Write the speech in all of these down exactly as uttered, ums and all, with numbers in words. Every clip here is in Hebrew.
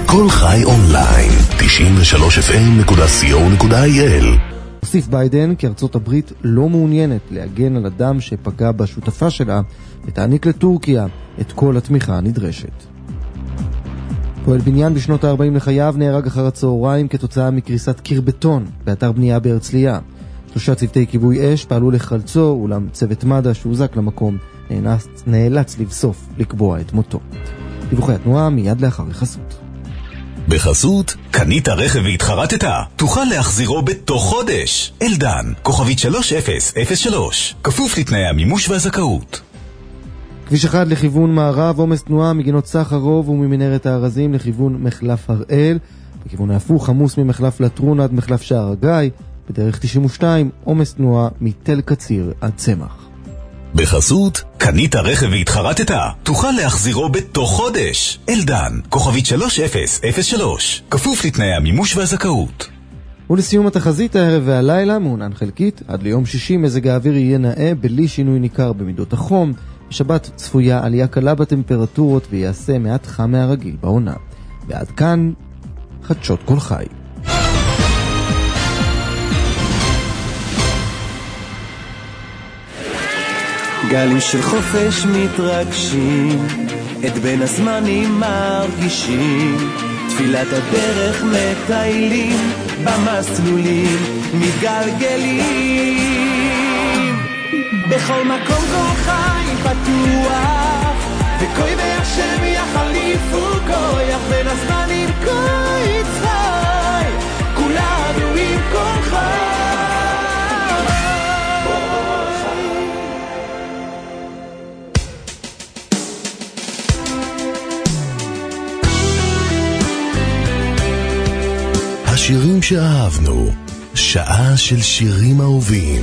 כל חי אונליין, תשעים ושלוש אף אם נקודה סי או נקודה איי אל. הוסיף ביידן כי ארצות הברית לא מעוניינת להגן על אדם שפגע בשותפה שלה ותעניק לטורקיה את כל התמיכה הנדרשת. פועל בניין בשנות ה-ארבעים לחייו נהרג אחר הצהריים כתוצאה מקריסת קיר בטון באתר בנייה בהרצליה. שלושה צוותי כיבוי אש פעלו לחלצו, אולם צוות מד"א שהוזק למקום נאלץ, נאלץ לבסוף לקבוע את מותו. דיווחי התנועה מיד לאחר החסות. בחסות, קנית רכב והתחרטת, תוכל להחזירו בתוך חודש. אלדן, כוכבית שלוש אפס אפס שלוש, כפוף לתנאי המימוש והזכאות. כביש אחד לכיוון מערב, עומס תנועה מגינות סחרוב וממנהרת הארזים לכיוון מחלף הראל. בכיוון ההפוך עמוס ממחלף לטרון עד מחלף שער הגיא. בדרך תשעים ושתיים, עומס תנועה מתל קציר עד צמח. בחסות, קנית רכב והתחרטת, תוכל להחזירו בתוך חודש. אלדן, כוכבית שלוש אפס אפס שלוש, כפוף לתנאי המימוש והזכאות. ולסיום התחזית הערב והלילה, מעונן חלקית, עד ליום שישי מזג האוויר יהיה נאה בלי שינוי ניכר במידות החום. בשבת צפויה עלייה קלה בטמפרטורות ויעשה מעט חם מהרגיל בעונה. ועד כאן, חדשות כל חי. גלים של חופש מתרגשים, את בין הזמנים מרגישים, תפילת הדרך מטיילים, במסלולים מתגלגלים. בכל מקום כל חי פתוח, וכוי והשם יחליפו כויח, בין הזמנים כוי צחי, כולנו עם כל חי. שירים שאהבנו, שעה של שירים אהובים.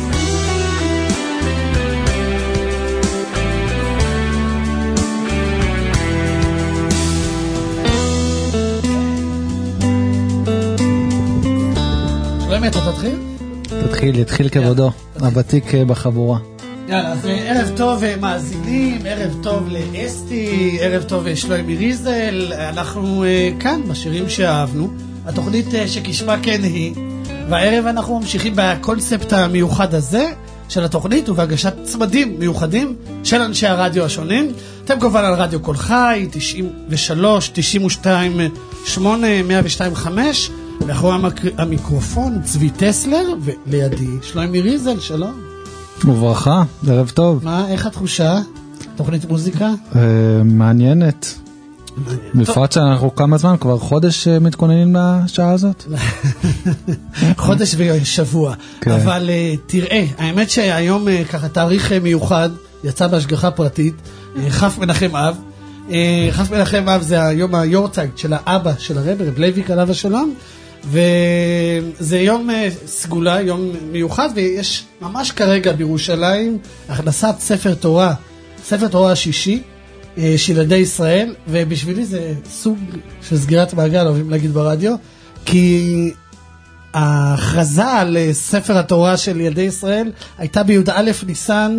שלומי, אתה תתחיל? תתחיל, יתחיל כבודו, הוותיק בחבורה. יאללה, אז ערב טוב מאזינים, ערב טוב לאסתי, ערב טוב שלומי ריזל. אנחנו כאן בשירים שאהבנו, התוכנית שכשמה כן היא, והערב אנחנו ממשיכים בקונספט המיוחד הזה של התוכנית ובהגשת צמדים מיוחדים של אנשי הרדיו השונים. אתם כמובן על רדיו כל חי, תשעים ושלוש, תשעים ושתיים, שמונה, מאה ושתיים, חמש, מאחורי המיקרופון צבי טסלר, ולידי שלומי ריזל. שלום. וברכה, ערב טוב. מה, איך התחושה? תוכנית מוזיקה? מעניינת. בפרט שאנחנו כמה זמן, כבר חודש מתכוננים לשעה הזאת? חודש ושבוע. אבל תראה, האמת שהיום ככה תאריך מיוחד, יצא בהשגחה פרטית, חף מנחם אב. חף מנחם אב זה היום היורצייט של האבא של הרב, רב לייביק עליו השלום, וזה יום סגולה, יום מיוחד, ויש ממש כרגע בירושלים הכנסת ספר תורה, ספר תורה השישי, של ילדי ישראל, ובשבילי זה סוג של סגירת מעגל, אוהבים להגיד ברדיו, כי ההכרזה על ספר התורה של ילדי ישראל הייתה בי"א ניסן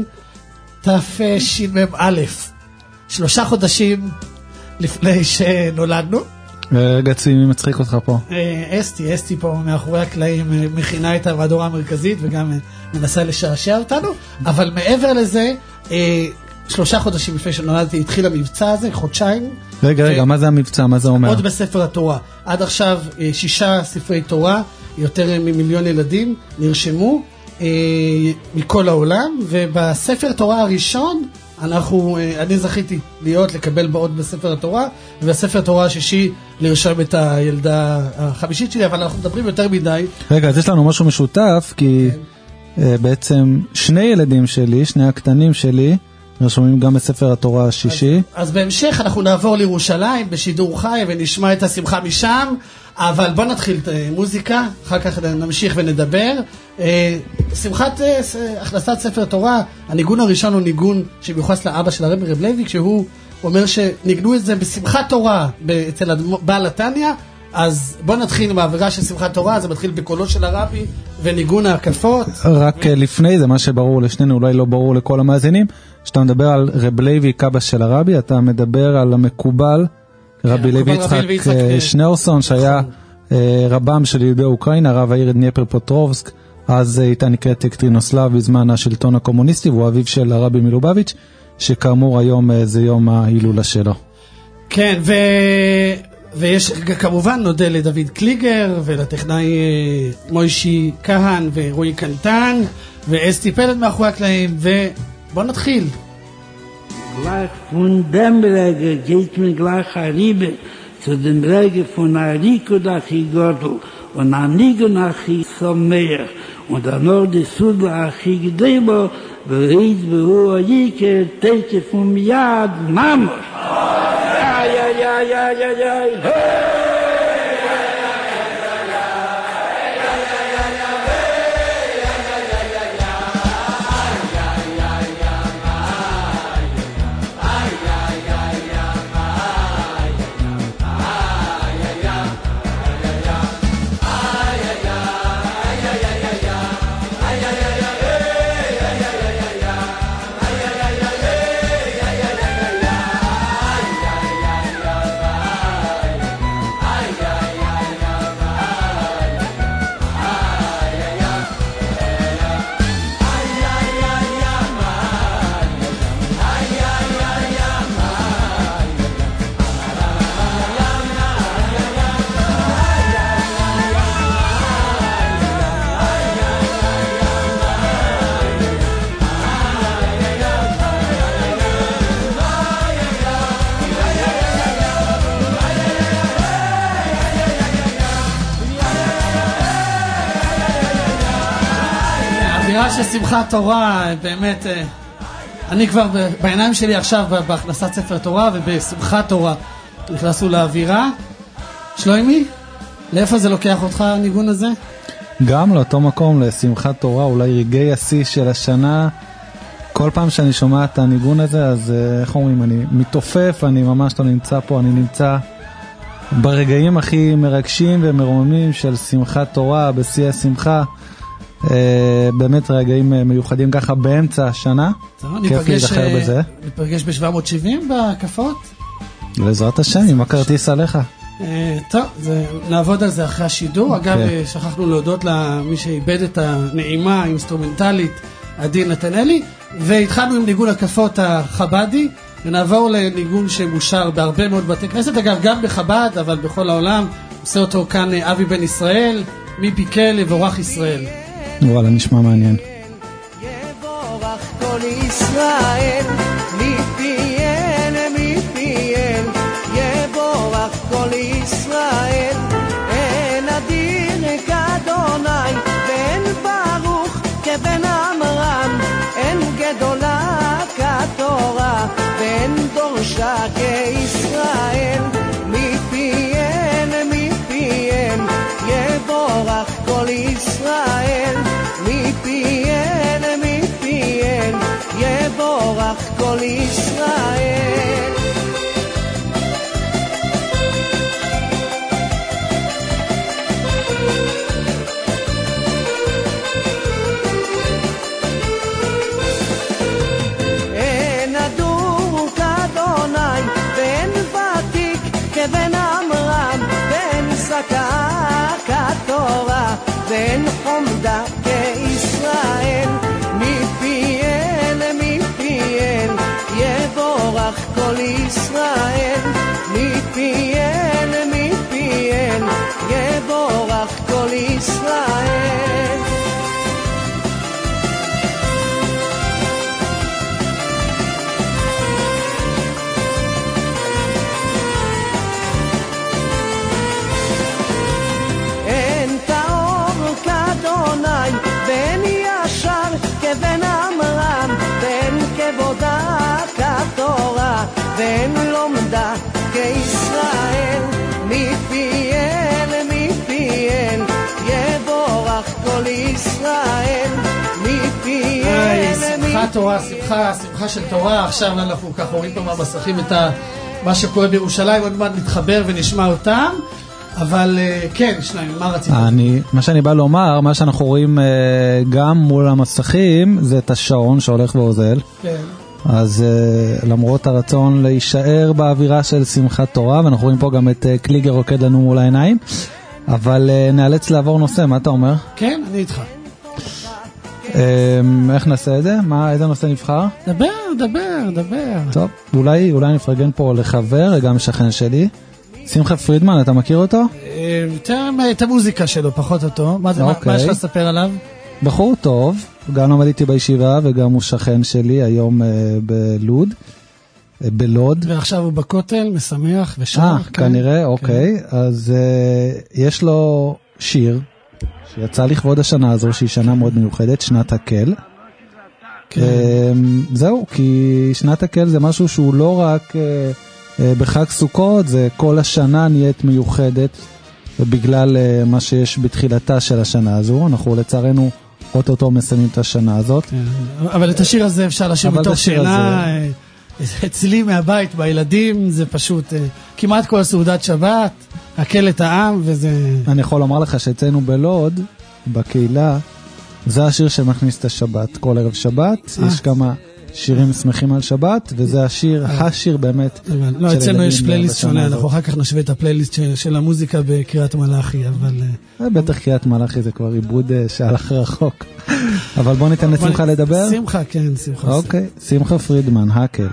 תשמ"א, שלושה חודשים לפני שנולדנו. רגע צבי, מי מצחיק אותך פה? אסתי, אסתי פה מאחורי הקלעים מכינה את המהדורה המרכזית וגם מנסה לשעשע אותנו, אבל מעבר לזה, שלושה חודשים לפני שנולדתי התחיל המבצע הזה, חודשיים. רגע, רגע, מה זה המבצע? מה זה אומר? עוד בספר התורה. עד עכשיו שישה ספרי תורה, יותר ממיליון ילדים נרשמו אה, מכל העולם, ובספר התורה הראשון, אנחנו, אה, אני זכיתי להיות, לקבל בעוד בספר התורה, ובספר התורה השישי לרשום את הילדה החמישית שלי, אבל אנחנו מדברים יותר מדי. רגע, אז יש לנו משהו משותף, כי אה, בעצם שני ילדים שלי, שני הקטנים שלי, רשומים גם בספר התורה השישי. אז, אז בהמשך אנחנו נעבור לירושלים בשידור חי ונשמע את השמחה משם, אבל בוא נתחיל את מוזיקה, אחר כך נמשיך ונדבר. שמחת הכנסת ספר תורה, הניגון הראשון הוא ניגון שמיוחס לאבא של הרב רב לייביק, שהוא אומר שניגנו את זה בשמחת תורה אצל בעל התניא. אז בוא נתחיל עם העבירה של שמחת תורה, זה מתחיל בקולו של הרבי וניגון ההקפות. רק לפני זה, מה שברור לשנינו, אולי לא ברור לכל המאזינים, שאתה מדבר על רב לייביק אבא של הרבי, אתה מדבר על המקובל רבי לוי יצחק שניאורסון, שהיה רבם של יהודי אוקראינה, רב העיר דניפר פטרובסק, אז הייתה נקראת אקטרינוסלב בזמן השלטון הקומוניסטי, והוא אביו של הרבי מלובביץ', שכאמור היום זה יום ההילולה שלו. כן, ו... ויש כמובן נודה לדוד קליגר ולטכנאי מוישי כהן ורועי קנטן ואסתי פלד מאחורי הקלעים, ובוא נתחיל. Gleich von dem Rege geht mir gleich ein Riebe zu dem Rege von Ariko nach Igotl und Anigo nach Isomeer und dann noch die Sude nach Igdebo bereit beruhe Jike Teke vom Yad Mamos. Ja, ja, ja, ja, ja, ja, hey! של שמחת תורה, באמת, אני כבר בעיניים שלי עכשיו בהכנסת ספר תורה ובשמחת תורה נכנסו לאווירה. שלוימי, לאיפה זה לוקח אותך הניגון הזה? גם לאותו מקום, לשמחת תורה, אולי רגעי השיא של השנה. כל פעם שאני שומע את הניגון הזה, אז איך אומרים, אני מתעופף, אני ממש לא נמצא פה, אני נמצא ברגעים הכי מרגשים ומרוממים של שמחת תורה, בשיא השמחה. Uh, באמת רגעים מיוחדים ככה באמצע השנה. כיף להיזכר בזה. ניפגש ב-שבע מאות שבעים בהקפות? לעזרת השם, עם הכרטיס עליך. Uh, טוב, זה, נעבוד על זה אחרי השידור. אגב, okay. שכחנו להודות למי שאיבד את הנעימה האינסטרומנטלית, עדי נתנאלי, והתחלנו עם ניגון הקפות החבדי, ונעבור לניגון שמושר בהרבה מאוד בתי כנסת, אגב גם בחב"ד, אבל בכל העולם. עושה אותו כאן אבי בן ישראל, מפיקה לבורך ישראל. וואלה, נשמע מעניין. יבורך כל ישראל, מפיין, מפיין, יבורך כל ישראל, אין אדיר כאדוני, ואין ברוך כבן אמרם, אין גדולה כתורה, ואין דורשה כישראל, מפיין, מפיין, יבורך כל ישראל, מפיין, מפיין, יבורך כל ישראל. אין אדור כאדוני, ואין ותיק כבן אמרם, ואין שקה כתורה, ואין חומדה כישראל, מפיין, מפיין, יבורך כל ישראל, מפיין, מפיין, יבורך כל ישראל. אין טהור כאדוני, ואין ישר כבן אמרם, ואין כבודה כתורה, ואין לומדה כישראל, מפיין, מפיין, יבורך כל ישראל, מפיין, שמחה תורה, שמחה, שמחה של תורה. עכשיו אנחנו ככה רואים פה מהמסכים את מה שקורה בירושלים, עוד מעט נתחבר ונשמע אותם. אבל כן, שניים, מה רצית? אני, מה שאני בא לומר, מה שאנחנו רואים גם מול המסכים, זה את השעון שהולך ואוזל. כן. אז uh, למרות הרצון להישאר באווירה של שמחת תורה, ואנחנו רואים פה גם את uh, קליגר רוקד לנו מול העיניים, אבל uh, נאלץ לעבור נושא, מה אתה אומר? כן, אני איתך. Um, איך נעשה את זה? מה, איזה נושא נבחר? דבר, דבר, דבר. טוב, אולי, אולי נפרגן פה לחבר, גם שכן שלי. שמחה פרידמן, אתה מכיר אותו? יותר את המוזיקה שלו, פחות אותו. מה זה, מה יש לך לספר עליו? בחור טוב, גם לומד איתי בישיבה וגם הוא שכן שלי היום בלוד, בלוד. ועכשיו הוא בכותל, משמח ושר. אה, כנראה, אוקיי. אז יש לו שיר שיצא לכבוד השנה הזו, שהיא שנה מאוד מיוחדת, שנת הקל. זהו, כי שנת הקל זה משהו שהוא לא רק בחג סוכות, זה כל השנה נהיית מיוחדת, ובגלל מה שיש בתחילתה של השנה הזו, אנחנו לצערנו אוטוטו מסיימים את השנה הזאת. אבל את השיר הזה אפשר לשיר מתוך שינה, אצלי מהבית, בילדים, זה פשוט כמעט כל סעודת שבת, הקל את העם, וזה... אני יכול לומר לך שאצלנו בלוד, בקהילה, זה השיר שמכניס את השבת, כל ערב שבת, יש כמה שירים שמחים על שבת, וזה השיר, השיר באמת. לא, אצלנו יש פלייליסט שונה, אנחנו אחר כך נשווה את הפלייליסט של המוזיקה בקריאת מלאכי, אבל... בטח קריאת מלאכי זה כבר עיבוד שהלך רחוק. אבל בוא ניתן לשמחה לדבר. שמחה, כן, שמחה. אוקיי, שמחה פרידמן, הקל.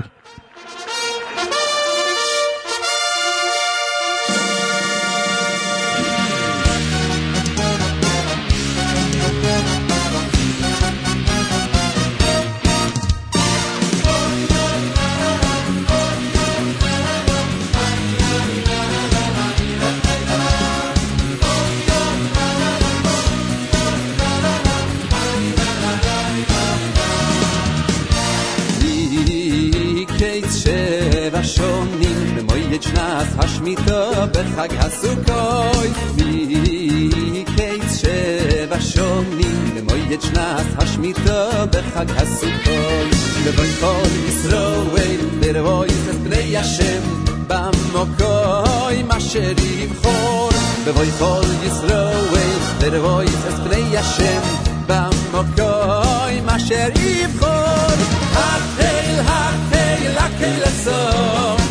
השמיטה בחג הסוכות מקץ שבע שונים במועד שנת השמיטה בחג הסוכות לבוי כל ישראל לרבוי את פני השם במוקוי אשר יבחור בבוי כל ישראל לרבוי את פני השם במוקוי אשר יבחור הקהל הקהל הקהל הסוף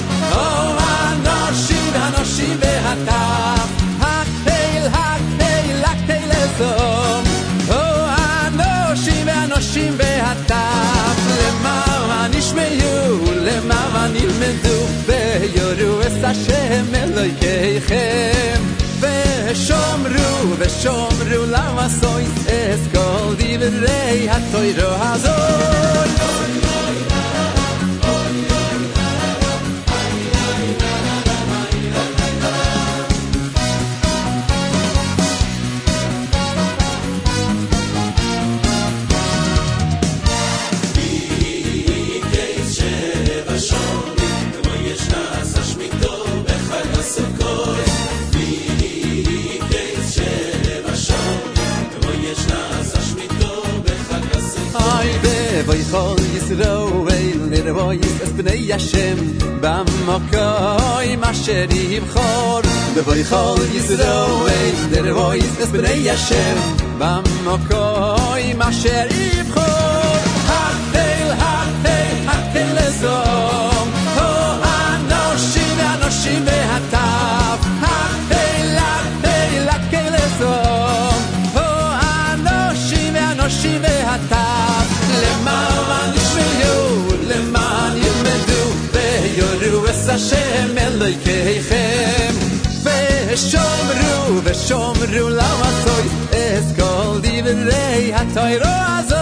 הנושים והטף הקהל הקהל הקהל הסוף הנושים והנושים והטף למה נשמעו למה נלמדו ויורו את השם אלוהיכם ושומרו ושומרו לעשות את כל דברי התורה הזאת ויכל ישראל לרבוי את פני השם במקוי אשר יבחור ויכל ישראל לרבוי את פני השם במקוי אשר יבחור הקהל הקהל הקהל הזום האנושים והאנושים והטף הקהל הקהל הקהל הזום האנושים והאנושים והטף למען ישמעו, למען ילמדו ויורו את השם אלוהיכם ושומרו, ושומרו לעשות את כל דברי התורה הזאת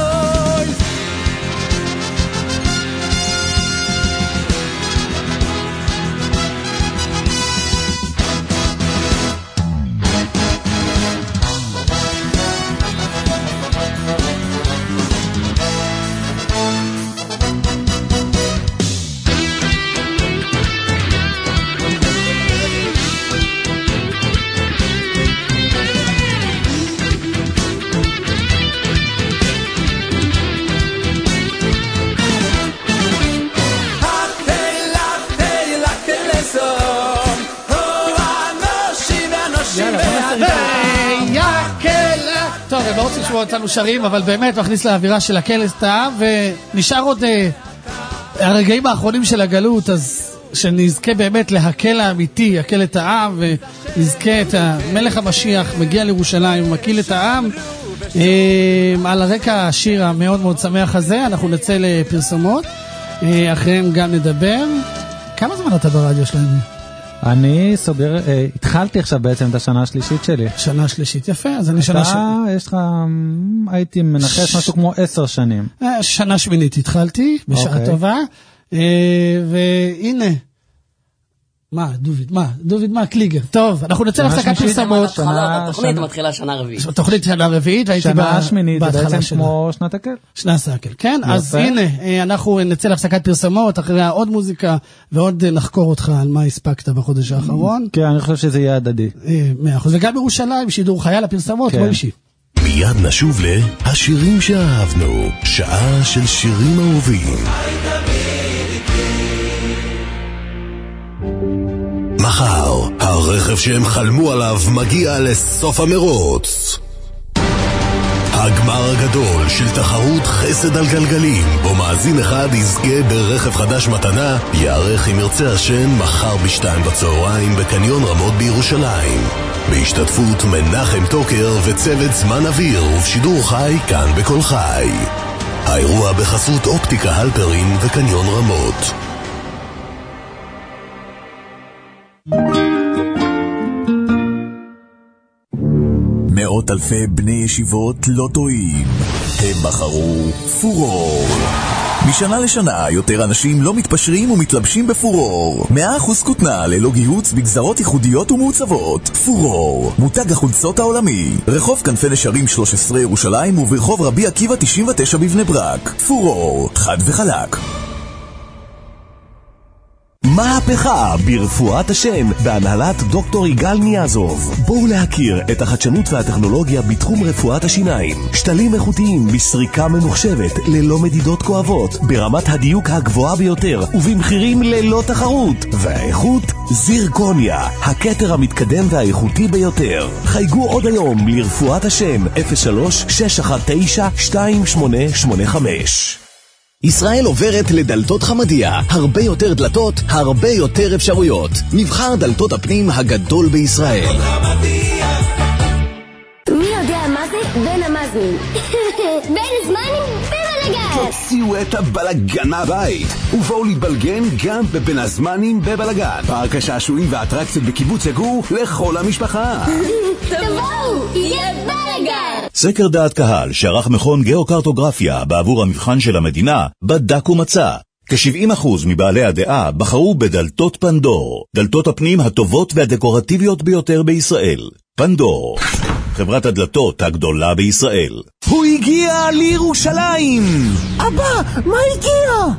לא רוצים לשמוע אותנו שרים, אבל באמת מכניס לאווירה של הכנס טעם, ונשאר עוד הרגעים האחרונים של הגלות, אז שנזכה באמת להקל האמיתי, להקל את העם, ונזכה את המלך המשיח, מגיע לירושלים ומקיל את העם. על הרקע השיר המאוד מאוד שמח הזה, אנחנו נצא לפרסומות, אחריהם גם נדבר. כמה זמן אתה ברדיו שלנו? אני סוגר, התחלתי עכשיו בעצם את השנה השלישית שלי. שנה שלישית, יפה, אז אני שנה שלישית. אתה, יש לך, הייתי מנחש משהו כמו עשר שנים. שנה שמינית התחלתי, בשעה טובה, והנה, מה, דוביד, מה, דוביד, מה, קליגר, טוב, אנחנו נצא להפסקת פרסומות. התוכנית מתחילה שנה רביעית. התוכנית שנה רביעית, והייתי שנה שמינית, זה בעצם כמו שנת הקל. שנת הקל, כן, אז הנה, אנחנו נצא להפסקת פרסומות, אחרי עוד מוזיקה, ועוד נחקור אותך על מה הספקת בחודש האחרון. כן, אני חושב שזה יהיה הדדי. מאה אחוז, וגם בירושלים, שידור חיה לפרסומות, בוא אישי. מיד נשוב להשירים שאהבנו, שעה של שירים אהובים. מחר, הרכב שהם חלמו עליו מגיע לסוף המרוץ. הגמר הגדול של תחרות חסד על גלגלים, בו מאזין אחד יזכה ברכב חדש מתנה, יערך אם ירצה השם מחר בשתיים בצהריים בקניון רמות בירושלים. בהשתתפות מנחם טוקר וצוות זמן אוויר ובשידור חי כאן בכל חי. האירוע בחסות אופטיקה הלפרין וקניון רמות. מאות אלפי בני ישיבות לא טועים, הם בחרו פורור. משנה לשנה יותר אנשים לא מתפשרים ומתלבשים בפורור. מאה אחוז כותנה ללא גיהוץ בגזרות ייחודיות ומעוצבות. פורור, מותג החולצות העולמי, רחוב כנפי נשרים שלוש עשרה ירושלים וברחוב רבי עקיבא תשעים ותשע בבני ברק. פורור, חד וחלק. מהפכה ברפואת השם בהנהלת דוקטור יגאל ניאזוב. בואו להכיר את החדשנות והטכנולוגיה בתחום רפואת השיניים. שתלים איכותיים בסריקה ממוחשבת ללא מדידות כואבות, ברמת הדיוק הגבוהה ביותר ובמחירים ללא תחרות. והאיכות זירקוניה, הכתר המתקדם והאיכותי ביותר. חייגו עוד היום לרפואת השם אפס שלוש שש אחת תשע שתיים שמונה שמונה חמש. ישראל עוברת לדלתות חמדיה, הרבה יותר דלתות, הרבה יותר אפשרויות. מבחר דלתות הפנים הגדול בישראל. מי יודע מה זה? בין המזנים. בין זמנים, בבלגן. תוציאו את הבלגן מהבית ובואו להתבלגן גם בבין הזמנים בבלגן. פארק השעשועים והאטרקציות בקיבוץ יגור לכל המשפחה. תבואו, יהיה בלגן. סקר דעת קהל שערך מכון גיאוקרטוגרפיה בעבור המבחן של המדינה בדק ומצא. כ-שבעים אחוז מבעלי הדעה בחרו בדלתות פנדור, דלתות הפנים הטובות והדקורטיביות ביותר בישראל. פנדור, חברת הדלתות הגדולה בישראל. הוא הגיע לירושלים! אבא, מה הגיע?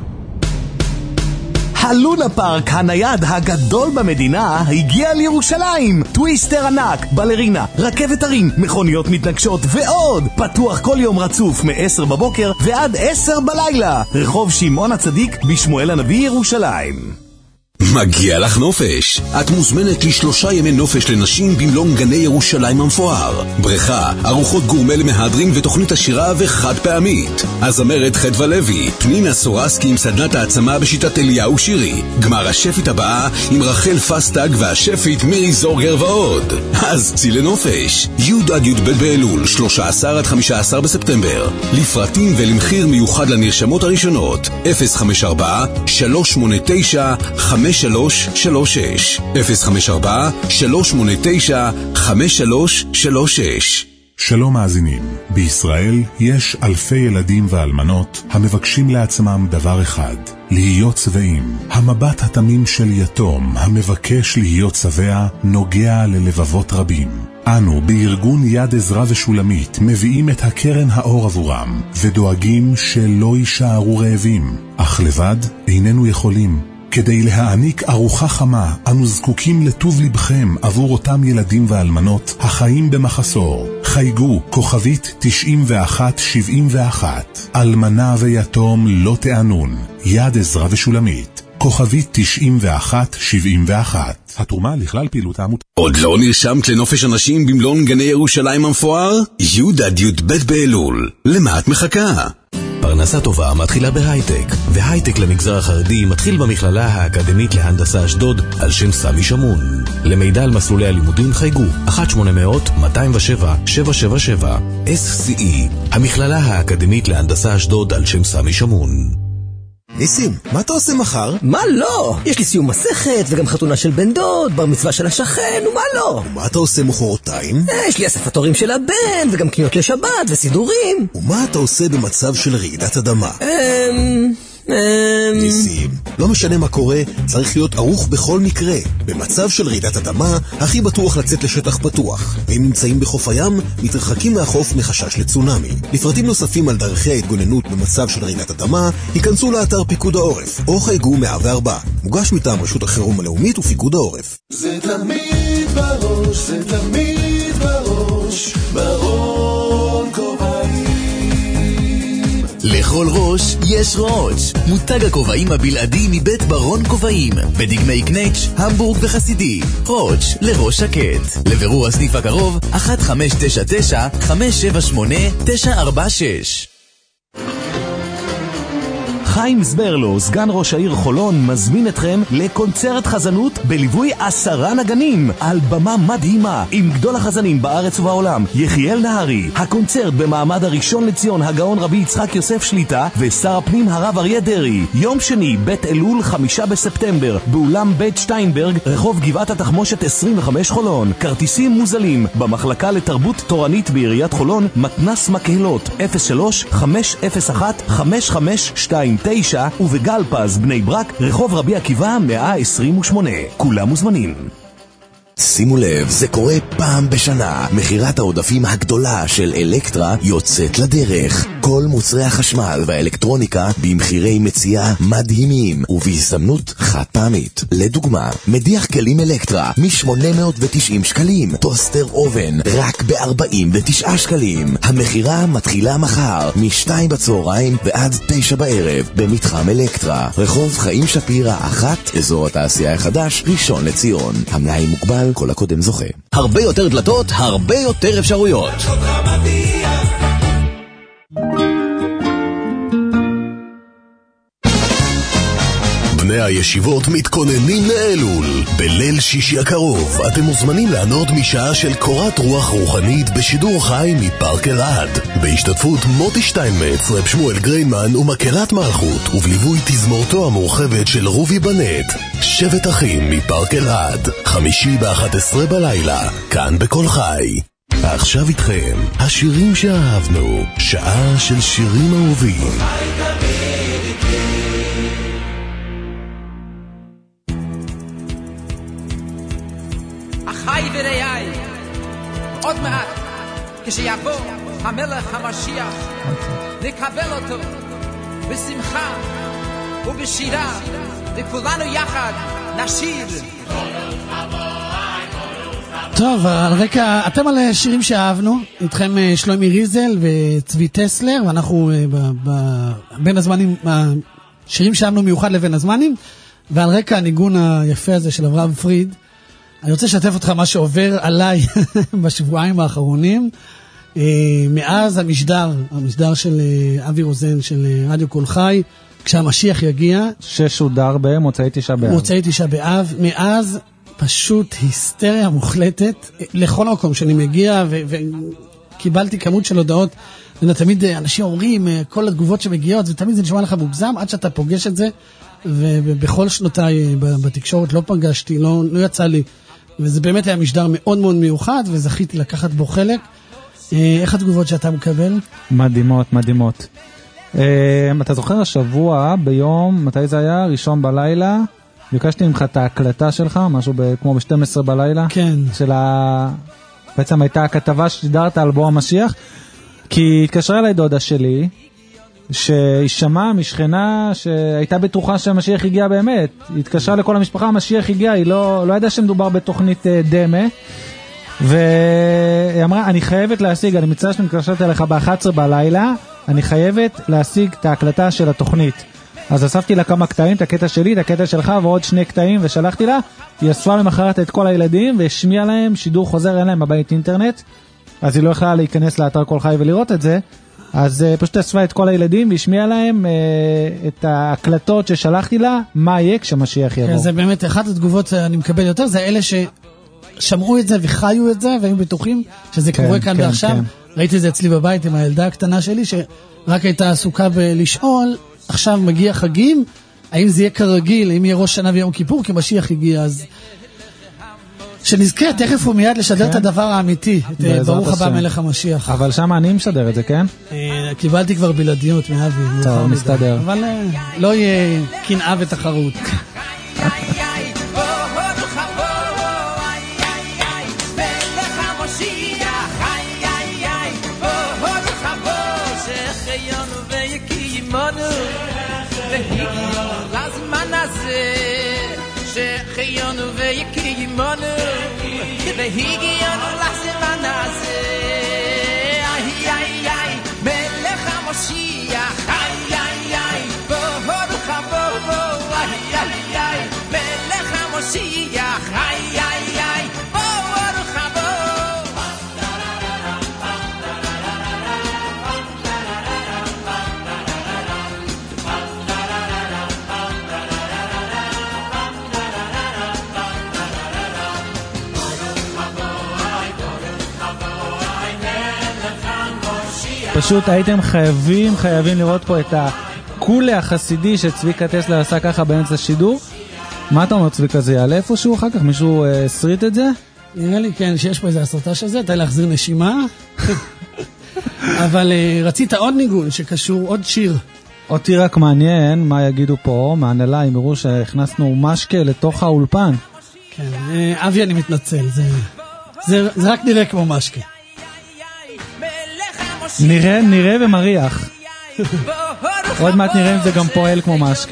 הלונה פארק הנייד הגדול במדינה הגיע לירושלים. טוויסטר ענק, בלרינה, רכבת הרים, מכוניות מתנגשות ועוד. פתוח כל יום רצוף מ-עשר בבוקר ועד עשר בלילה. רחוב שמעון הצדיק בשמואל הנביא ירושלים. מגיע לך נופש. את מוזמנת לשלושה ימי נופש לנשים במלון גני ירושלים המפואר. בריכה, ארוחות גורמה למהדרין ותוכנית עשירה וחד פעמית. הזמרת חדווה לוי, פנינה סורסקי עם סדנת העצמה בשיטת אליהו שירי. גמר השפית הבאה עם רחל פסטג והשפית מירי זורגר ועוד. אז צי לנופש. י' עד י' ב' באלול, שלושה עשר עד חמישה עשר בספטמבר. לפרטים ולמחיר מיוחד לנרשמות הראשונות. אפס חמש ארבע שלוש שמונה תשע חמש שלוש שלוש שש אפס חמש ארבע שלוש שמונה תשע חמש שלוש שלוש שש. שלום מאזינים, בישראל יש אלפי ילדים ואלמנות המבקשים לעצמם דבר אחד, להיות צבעים. המבט התמים של יתום המבקש להיות צבע נוגע ללבבות רבים. אנו בארגון יד עזרא ושולמית מביאים את הקרן האור עבורם ודואגים שלא יישארו רעבים, אך לבד איננו יכולים. כדי להעניק ארוחה חמה, אנו זקוקים לטוב לבכם עבור אותם ילדים ואלמנות החיים במחסור. חייגו כוכבית תשעים ואחת שבעים ואחת. אלמנה ויתום לא תענון. יד עזרא ושולמית. כוכבית תשעים ואחת שבעים ואחת. התרומה לכלל פעילות העמותה. עוד לא נרשמת לנופש אנשים במלון גני ירושלים המפואר? י' עד י' ב' באלול. למה את מחכה? פרנסה טובה מתחילה בהייטק, והייטק למגזר החרדי מתחיל במכללה האקדמית להנדסה אשדוד על שם סמי שמון. למידע על מסלולי הלימודים חייגו אחת שמונה אפס אפס מאתיים ושבע שבע שבע שבע. אס סי אי, המכללה האקדמית להנדסה אשדוד על שם סמי שמון. ניסים, מה אתה עושה מחר? מה לא? יש לי סיום מסכת וגם חתונה של בן דוד, בר מצווה של השכן, ומה לא? ומה אתה עושה מחרתיים? יש לי אספת הורים של הבן וגם קניות לשבת וסידורים. ומה אתה עושה במצב של רעידת אדמה? אממ... ניסים, לא משנה מה קורה, צריך להיות ערוך בכל מקרה. במצב של רעידת אדמה, הכי בטוח לצאת לשטח פתוח. ואם נמצאים בחוף הים, מתרחקים מהחוף מחשש לצונאמי. לפרטים נוספים על דרכי ההתגוננות במצב של רעידת אדמה, היכנסו לאתר פיקוד העורף, או חייגו מאה וארבע. מוגש מטעם רשות החירום הלאומית ופיקוד העורף. זה תמיד בראש, זה תמיד בראש, ברון כובעים. לכל ראש יש ראש. מותג הכובעים הבלעדי מבית ברון כובעים, בדגמי קנייץ', המבורג וחסידי. ראש לראש שקט. לבירור הסניף הקרוב אחת חמש תשע תשע חמש שבע שמונה תשע ארבע שש. חיים זברלו, סגן ראש העיר חולון, מזמין אתכם לקונצרט חזנות בליווי עשרה נגנים על במה מדהימה עם גדול החזנים בארץ ובעולם, יחיאל נהרי. הקונצרט במעמד הראשון לציון הגאון רבי יצחק יוסף שליטה ושר הפנים הרב אריה דרי. יום שני, בית אלול, חמישה בספטמבר, באולם בית שטיינברג, רחוב גבעת התחמושת עשרים וחמש חולון. כרטיסים מוזלים במחלקה לתרבות תורנית בעיריית חולון, מתנס מקהלות אפס שלוש חמש אפס אחת חמש חמש שתיים תשע ובגל פז בני ברק, רחוב רבי עקיבא מאה עשרים ושמונה. כולם מוזמנים. שימו לב, זה קורה פעם בשנה. מחירת העודפים הגדולה של אלקטרה יוצאת לדרך. כל מוצרי החשמל והאלקטרוניקה במחירי מציאה מדהימים ובהזדמנות חד פעמית. לדוגמה, מדיח כלים אלקטרה מ-שמונה מאות ותשעים שקלים, טוסטר אובן רק ב-ארבעים ותשעה שקלים. המחירה מתחילה מחר מ-שתיים בצהריים ועד תשע בערב במתחם אלקטרה, רחוב חיים שפירא אחת, אזור התעשייה החדש, ראשון לציון. המלאי מוגבל, כל הקודם זוכה. הרבה יותר דלתות, הרבה יותר אפשרויות. בני הישיבות מתכוננים לאלול. בליל שישי הקרוב אתם מוזמנים לענוד משעה של קורת רוח רוחנית בשידור חי מפארק אלעד, בהשתתפות מוטי שטיינמץ, רב שמואל גריינמן ומקהלת מלכות, ובליווי תזמורתו המורחבת של רובי בנט. שבט אחים מפארק אלעד, חמישי ב-אחת עשרה בלילה, כאן בכל חי. עכשיו איתכם השירים שאהבנו, שעה של שירים אהובים. אחי ורעי, עוד מעט כשיבוא המלך המשיח נקבל אותו בשמחה ובשירה, וכולנו יחד נשיר. טוב, על רקע, אתם על שירים שאהבנו, איתכם שלומי ריזל וצבי טסלר, ואנחנו ב, ב, בין הזמנים, שירים שאהבנו מיוחד לבין הזמנים, ועל רקע הניגון היפה הזה של אברהם פריד, אני רוצה לשתף אותך מה שעובר עליי בשבועיים האחרונים, מאז המשדר, המשדר של אבי רוזן של רדיו כל חי, כשהמשיח יגיע. ששודר במוצאי תשעה באב. מוצאי תשעה באב, מאז פשוט היסטריה מוחלטת, לכל מקום שאני מגיע, וקיבלתי כמות של הודעות, ותמיד אנשים אומרים, כל התגובות שמגיעות, ותמיד זה נשמע לך מוגזם, עד שאתה פוגש את זה, ובכל שנותיי בתקשורת לא פגשתי, לא, לא יצא לי, וזה באמת היה משדר מאוד מאוד מיוחד, וזכיתי לקחת בו חלק. איך התגובות שאתה מקבל? מדהימות, מדהימות. אתה זוכר השבוע ביום, מתי זה היה? ראשון בלילה, ביקשתי ממך את ההקלטה שלך, משהו כמו ב-שתים עשרה בלילה. כן. של ה... בעצם הייתה הכתבה שדידרת על בוא המשיח, כי התקשרה אליי דודה שלי, שהשמעה משכנה שהייתה בטוחה שהמשיח הגיע באמת. היא התקשרה לכל המשפחה, המשיח הגיע, היא לא, לא ידעה שמדובר בתוכנית דמה, והיא אמרה, אני חייבת להשיג, אני מצטער שאני מתקשרת אליך ב-אחת עשרה בלילה, אני חייבת להשיג את ההקלטה של התוכנית. אז אספתי לה כמה קטעים, את הקטע שלי, את הקטע שלך ועוד שני קטעים, ושלחתי לה. היא אספה למחרת את כל הילדים והשמיעה להם שידור חוזר, אין להם בבית אינטרנט, אז היא לא יכלה להיכנס לאתר כל חי ולראות את זה, אז פשוט אספה את כל הילדים והשמיע להם את ההקלטות ששלחתי לה, מה יהיה כשמשיח יבוא. זה באמת אחת התגובות שאני מקבל יותר, זה אלה ששמעו את זה וחיו את זה, והיו בטוחים שזה קורה כאן ועכשיו. ראיתי את זה אצלי בבית עם הילדה הקטנה שלי, שרק הייתה עסוקה בלשאול, עכשיו מגיע חגים, האם זה יהיה כרגיל, האם יהיה ראש שנה ויום כיפור, כי משיח הגיע, אז שנזכה תכף ומיד לשדר את הדבר האמיתי, את ברוך הבא מלך המשיח. אבל שם אני משדר את זה, כן? קיבלתי כבר בלעדיות מאבי. טוב, מסתדר. אבל לא יהיה קנאה ותחרות. שחיינו ויקיימנו והגיענו לזמן הזה איי איי איי מלך המשיח איי איי איי ברוך הבא איי איי איי מלך המשיח איי איי איי ברוך הבא פשוט הייתם חייבים, חייבים לראות פה את הקולה החסידי שצביקה טסלר עשה ככה באמצע השידור. מה אתה אומר, צביקה, זה יעלה איפשהו אחר כך? מישהו הסריט את זה? נראה לי כן, שיש פה איזה הסרטה של זה, אתה להחזיר נשימה. אבל רצית עוד ניגון שקשור, עוד שיר. אותי רק מעניין מה יגידו פה, מהנהלה, אם יראו שהכנסנו משקה לתוך האולפן. כן, אבי אני מתנצל, זה, זה, זה רק נראה כמו משקה. נראה, נראה ומריח. עוד מעט נראה אם זה גם פועל כמו משקה.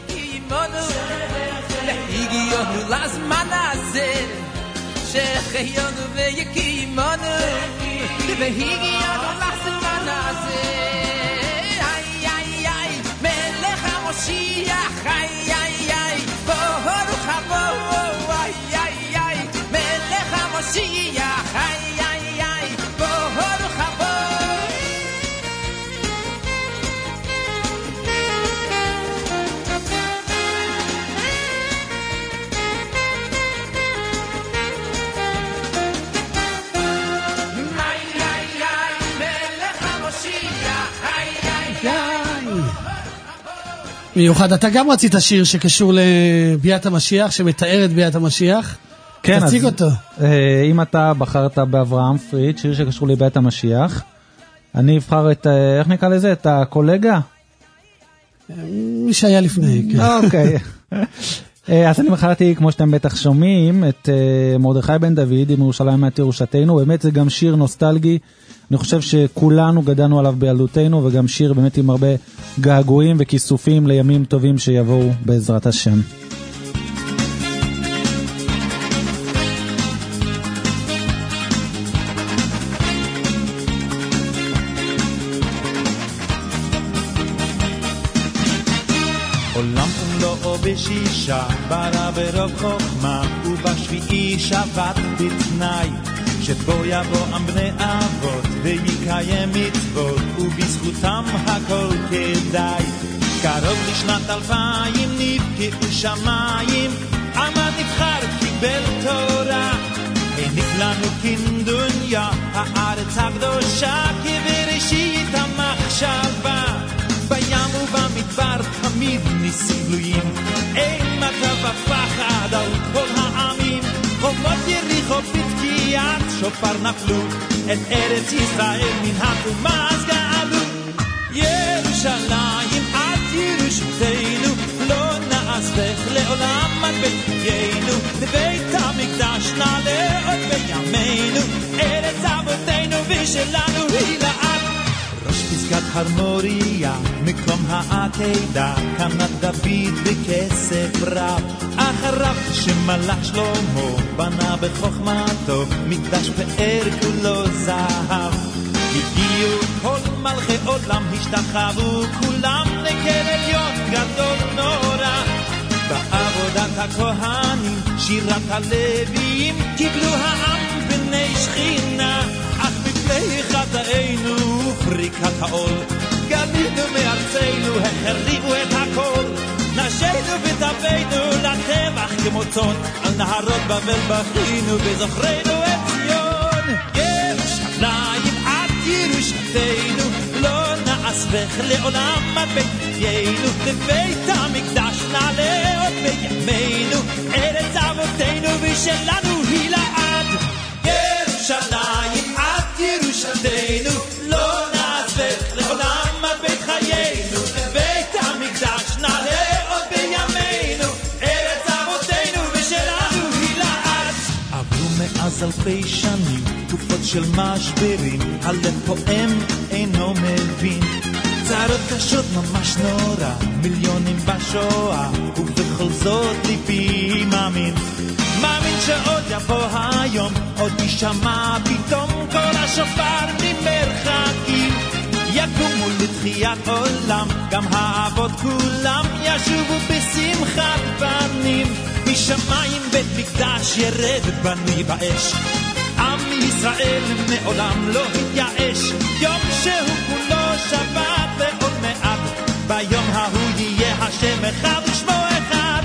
מיוחד, אתה גם רצית שיר שקשור לביאת המשיח, שמתאר את ביאת המשיח. כן, תציג אותו. אם אתה בחרת באברהם פריד, שיר שקשור לביאת המשיח, אני אבחר את, איך נקרא לזה, את הקולגה? מי שהיה לפני, כן. אוקיי. אז אני בחרתי, כמו שאתם בטח שומעים, את מרדכי בן דוד, עם ירושלים מעט ירושתנו. באמת זה גם שיר נוסטלגי. אני חושב שכולנו גדלנו עליו בילדותנו, וגם שיר באמת עם הרבה געגועים וכיסופים לימים טובים שיבואו בעזרת השם. עולם כולו בשישה ברא ברוב חוכמה, ובשביעי שבת בתנאי, שבו יבוא עם בני אבות ויקיים מצוות, ובזכותם הכל כדאי. קרוב לשנת אלפיים נבקעו שמיים, עם הנבחר קיבל תורה, העניק לנו כדוניה הארץ הקדושה, כבראשית המחשבה. בים ובמדבר תמיד ניסים גלויים, אימתה ופחד על כל העמים, חומות יריחו בתקיעת שופר נפלו, את ארץ ישראל מן החומס גאלו. ירושלים את ירושתנו, לא נעזבך לעולם עד בית חיינו, לבית המקדש נעלה עוד בימינו, ארץ אבותינו ושלנו היא לעד. ראש פסגת הרמוריה, מקום העתידה, קמת דוד בכסף רב, אחריו שמלך שלמה בנה בחוכמתו מקדש פאר כולו זהב. הגיעו כל מלכי עולם, השתחוו כולם לקהל עליון גדול נורא. בעבודת הכהנים, שירת הלוויים, קיבלו העם בני שכינה, אך בפני חטאינו פריקת העול, גלינו מארצנו, החריבו את הכל, נשנו וטבענו לטבח כמו צאן, על נהרות בבל בכינו וזוכרנו את ציון. ירושלים את ירושתנו, לא נעזבך לעולם עד ביתנו, לבית המקדש נעלה עוד בימינו, ארץ אבותינו ושלנו היא לעד. ירושלים את ירושתנו, לא נעזבך לעולם עד בית חיינו, לבית המקדש נעלה עוד בימינו, ארץ אבותינו ושלנו היא לעד. עברו מאז אלפי שנים תקופות של משברים, הלב פועם אינו מבין, צרות קשות ממש נורא, מיליונים בשואה, ובכל זאת ליבי מאמין, מאמין שעוד יבוא היום, עוד ישמע פתאום כל השופר ממרחקים, יקומו לתחיית עולם, גם האבות כולם ישובו בשמחת בנים, משמיים בית מקדש ירד בנוי באש, עם ישראל מעולם לא התייאש, יום שהוא כולו שבת ועוד מעט, ביום ההוא יהיה השם אחד ושמו אחד.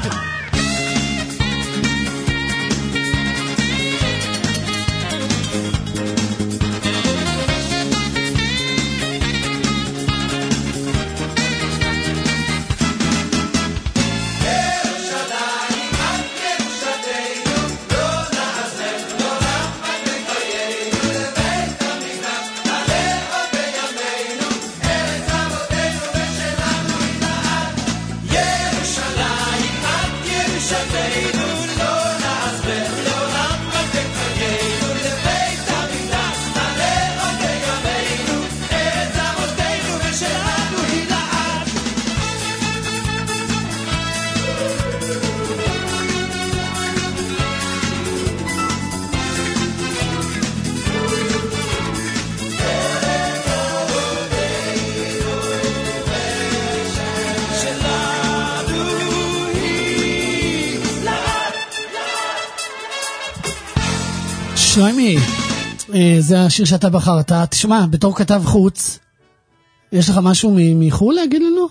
שלומי, זה השיר שאתה בחרת. תשמע, בתור כתב חוץ, יש לך משהו מחול להגיד לנו?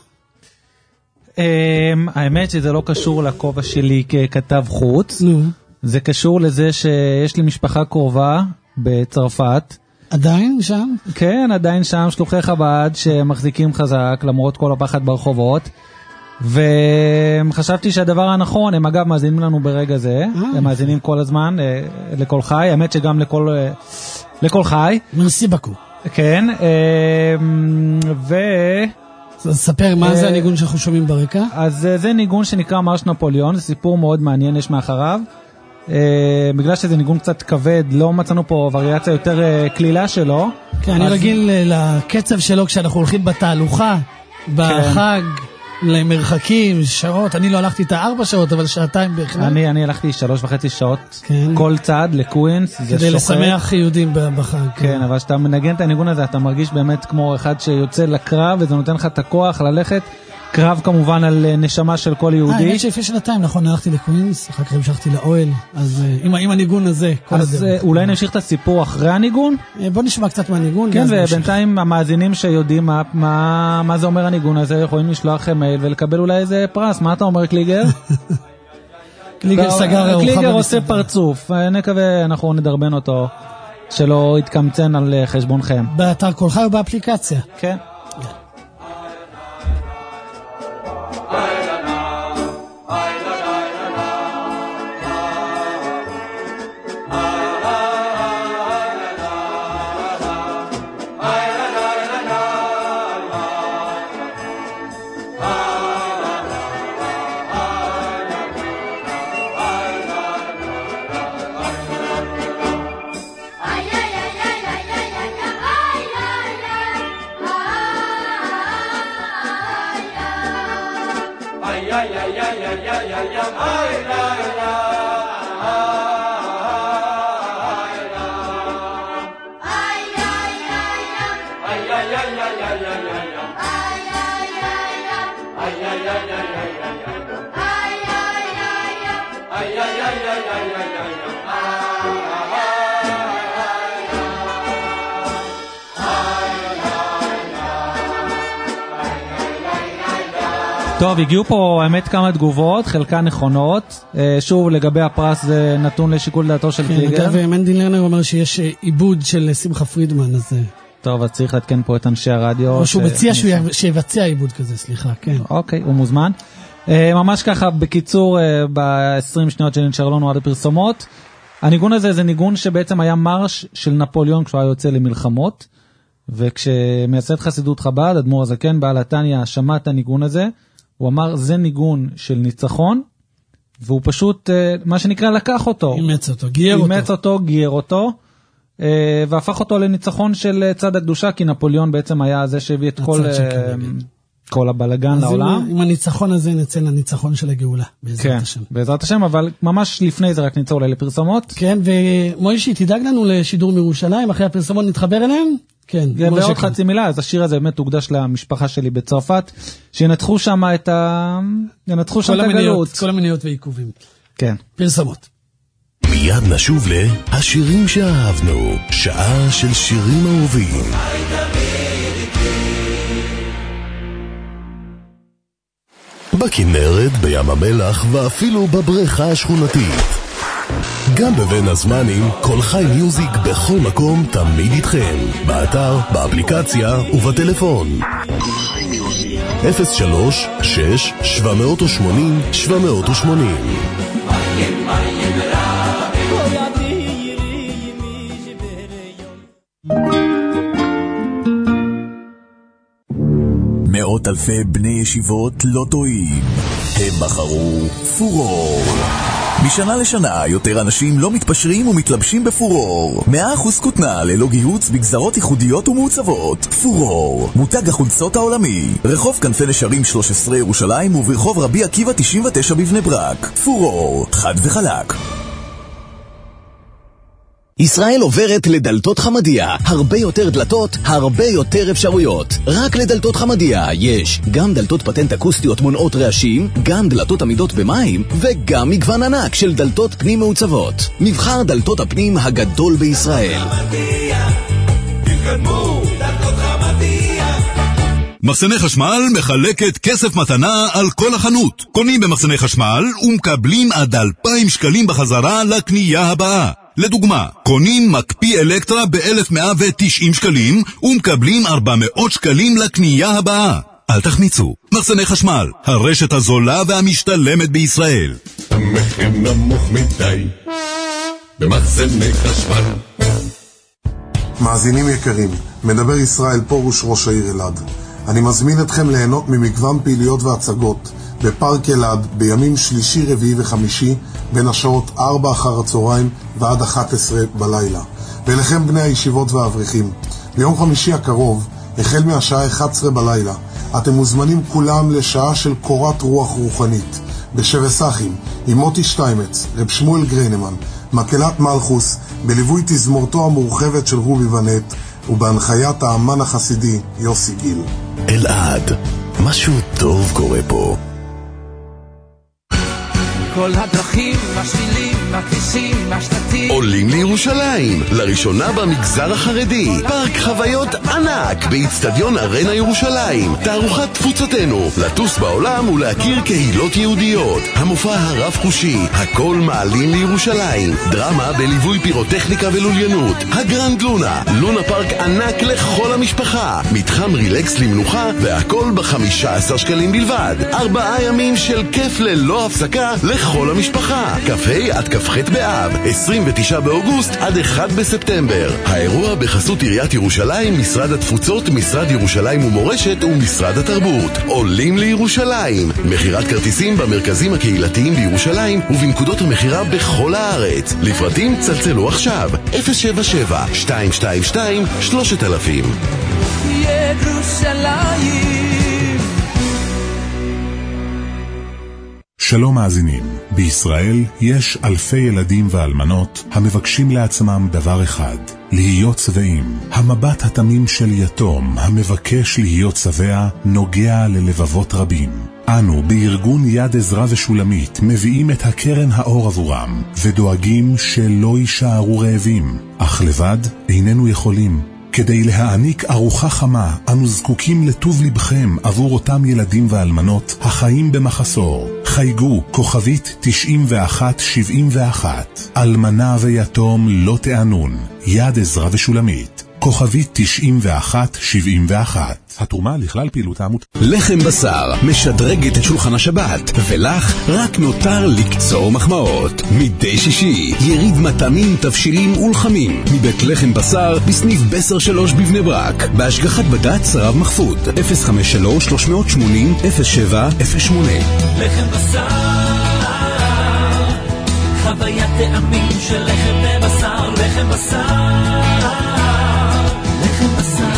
האמת שזה לא קשור לכובע שלי ככתב חוץ, זה קשור לזה שיש לי משפחה קרובה בצרפת. עדיין שם? כן, עדיין שם, שלוחי חב"ד שמחזיקים חזק למרות כל הפחד ברחובות, וחשבתי שהדבר הנכון, הם אגב מאזינים לנו ברגע זה, הם מאזינים כל הזמן לכל חי, האמת שגם לכל לכל חי. מרסי בקו. כן, ו... ספר מה זה הניגון שאנחנו שומעים ברקע? אז זה ניגון שנקרא מרש נפוליאון, זה סיפור מאוד מעניין, יש מאחריו. בגלל שזה ניגון קצת כבד, לא מצאנו פה וריאציה יותר כלילה שלו. כן, אני רגיל לקצב שלו כשאנחנו הולכים בתהלוכה, בחג. למרחקים, שעות, אני לא הלכתי את הארבע שעות, אבל שעתיים בהחלט. אני, אני הלכתי שלוש וחצי שעות, כן. כל צעד לקווינס, זה כדי שוחק. לשמח יהודים בחג. כן, כן, אבל שאתה מנגן את הניגון הזה, אתה מרגיש באמת כמו אחד שיוצא לקרב, וזה נותן לך את הכוח ללכת, קרב כמובן על נשמה של כל יהודי. האמת שלפני שנתיים, נכון, הלכתי לקווינס, אחר כך המשכתי לאוהל, אז עם, עם הניגון הזה, כל אז הדרך. אולי נמשיך את הסיפור אחרי הניגון? בוא נשמע קצת מהניגון. כן, ובינתיים המאזינים שיודעים מה, מה, מה זה אומר הניגון הזה, יכולים לשלוח מייל ולקבל אולי איזה פרס. מה אתה אומר, קליגר? קליגר סגר. קליגר עושה פרצוף, נקווה אנחנו נדרבן אותו, שלא יתקמצן על חשבונכם. באתר כל חי או באפליקציה? כן. טוב, הגיעו פה האמת כמה תגובות, חלקן נכונות. שוב, לגבי הפרס זה נתון לשיקול דעתו של קריגר. אגב, מנדי לרנר אומר שיש עיבוד של שמחה פרידמן, אז... טוב, אז צריך להתקן פה את אנשי הרדיו. או שהוא מציע שיבצע עיבוד כזה, סליחה, כן. אוקיי, הוא מוזמן. ממש ככה, בקיצור, ב-עשרים שניות שנשאר לנו עד הפרסומות, הניגון הזה זה ניגון שבעצם היה מרש של נפוליאון כשהוא היה יוצא למלחמות, וכשמייסד חסידות חב"ד, אדמו"ר הזקן, בעל התניא, שמע את הניגון הזה, הוא אמר, זה ניגון של ניצחון, והוא פשוט, מה שנקרא, לקח אותו. אימץ אותו, גייר אותו. אימץ אותו, גייר אותו, והפך אותו לניצחון של צד הקדושה, כי נפוליאון בעצם היה זה שהביא את כל, כל הבלגן לעולם. עם הניצחון הזה נצא לניצחון של הגאולה, בעזרת כן, השם. בעזרת השם, אבל ממש לפני זה רק נצא אולי לפרסומות. כן, ומוישי, תדאג לנו לשידור מירושלים, אחרי הפרסומות נתחבר אליהם? כן. ועוד חצי מילה, אז השיר הזה באמת הוקדש למשפחה שלי בצרפת, שינתחו שם את ה... ינתחו שם את הגלות. כל המיניות ועיכובים. כן. פרסומות. מיד נשוב להשירים שאהבנו, שעה של שירים אהובים. בכנרת, בים המלח ואפילו בבריכה השכונתית. גם בבין הזמנים, כל חי מיוזיק בכל מקום תמיד איתכם. באתר, באפליקציה ובטלפון. אפס שלוש שש שבע שמונים שבע שמונים. מאות אלפי בני ישיבות לא טועים. הם בחרו פורור. משנה לשנה יותר אנשים לא מתפשרים ומתלבשים בפורור. מאה אחוז כותנה ללא גיהוץ בגזרות ייחודיות ומעוצבות. פורור, מותג החולצות העולמי. רחוב כנפי נשרים שלוש עשרה ירושלים וברחוב רבי עקיבא תשעים ותשע בבני ברק. פורור, חד וחלק. ישראל עוברת לדלתות חמדיה, הרבה יותר דלתות, הרבה יותר אפשרויות. רק לדלתות חמדיה יש גם דלתות פטנט אקוסטיות מונעות רעשים, גם דלתות עמידות במים, וגם מגוון ענק של דלתות פנים מעוצבות. מבחר דלתות הפנים הגדול בישראל. חמדיה, תתקדמו, דלתות חמדיה. מחסני חשמל מחלקת כסף מתנה על כל החנות. קונים במחסני חשמל ומקבלים עד אלפיים שקלים בחזרה לקנייה הבאה. לדוגמה, קונים מקפיא אלקטרה ב-אלף מאה ותשעים שקלים ומקבלים ארבע מאות שקלים לקנייה הבאה. אל תחמיצו, מחסני חשמל, הרשת הזולה והמשתלמת בישראל. המחיר נמוך מדי במחסני חשמל. מאזינים יקרים, מדבר ישראל פורוש, ראש העיר אלעד. אני מזמין אתכם ליהנות ממגוון פעילויות והצגות בפארק אלעד בימים שלישי, רביעי וחמישי בין השעות ארבע אחר הצהריים ועד אחת עשרה בלילה. ולכם בני הישיבות והאברכים, ביום חמישי הקרוב, החל מהשעה אחת עשרה בלילה, אתם מוזמנים כולם לשעה של קורת רוח רוחנית בשבע סחים עם מוטי שטיימץ, רב שמואל גרינמן, מקהלת מלכוס, בליווי תזמורתו המורחבת של רובי ונט ובהנחיית האמן החסידי יוסי גיל. אלעד, משהו טוב קורה פה. כל הדרכים, השבילים, הכבישים, השלטים עולים לירושלים, לראשונה במגזר החרדי. פארק חוויות ענק באצטדיון ארנה ירושלים. תערוכת תפוצתנו, לטוס בעולם ולהכיר קהילות יהודיות. המופע הרב חושי, הכל מעלים לירושלים. דרמה בליווי פירוטכניקה ולוליינות. הגרנד לונה, לונה פארק ענק לכל המשפחה. מתחם רילקס למנוחה, והכל ב-חמישה עשר שקלים בלבד. ארבעה ימים של כיף ללא הפסקה לכל המשפחה. כ"ה עד כ"ח באב, עשרים ותשעה באוגוסט עד אחד בספטמבר. האירוע בחסות עיריית ירושלים, משרד התפוצות, משרד ירושלים ומורשת ומשרד התרבות. עולים לירושלים. מחירת כרטיסים במרכזים הקהילתיים בירושלים ובנקודות המחירה בכל הארץ. לפרטים צלצלו עכשיו אפס שבע שבע שתיים שתיים שתיים שלושת אלפים. ירושלים. שלום מאזינים, בישראל יש אלפי ילדים ואלמנות המבקשים לעצמם דבר אחד, להיות שבעים. המבט התמים של יתום המבקש להיות שבע נוגע ללבבות רבים. אנו בארגון יד עזרא ושולמית מביאים את הקרן האור עבורם ודואגים שלא יישארו רעבים, אך לבד איננו יכולים. כדי להעניק ארוחה חמה, אנו זקוקים לטוב לבכם עבור אותם ילדים ואלמנות החיים במחסור. חייגו כוכבית תשעים ואחת שבעים ואחת. אלמנה ויתום לא תענון. יד עזרא ושולמית. כוכבית תשעים ואחת שבעים ואחת. התרומה לכלל פעילות העמות. לחם בשר משדרגת את שולחן השבת, ולך רק נותר לקצור מחמאות. מדי שישי יריד מטעמים, תבשילים ולחמים מבית לחם בשר בסניף בסר שלוש בבני ברק, בהשגחת בד"ץ רב מחפוד. אפס חמש שלוש שלוש שמונים אפס שבע אפס שמונה. לחם בשר, חוויית טעמים של לחם בבשר. לחם בשר, לחם בשר.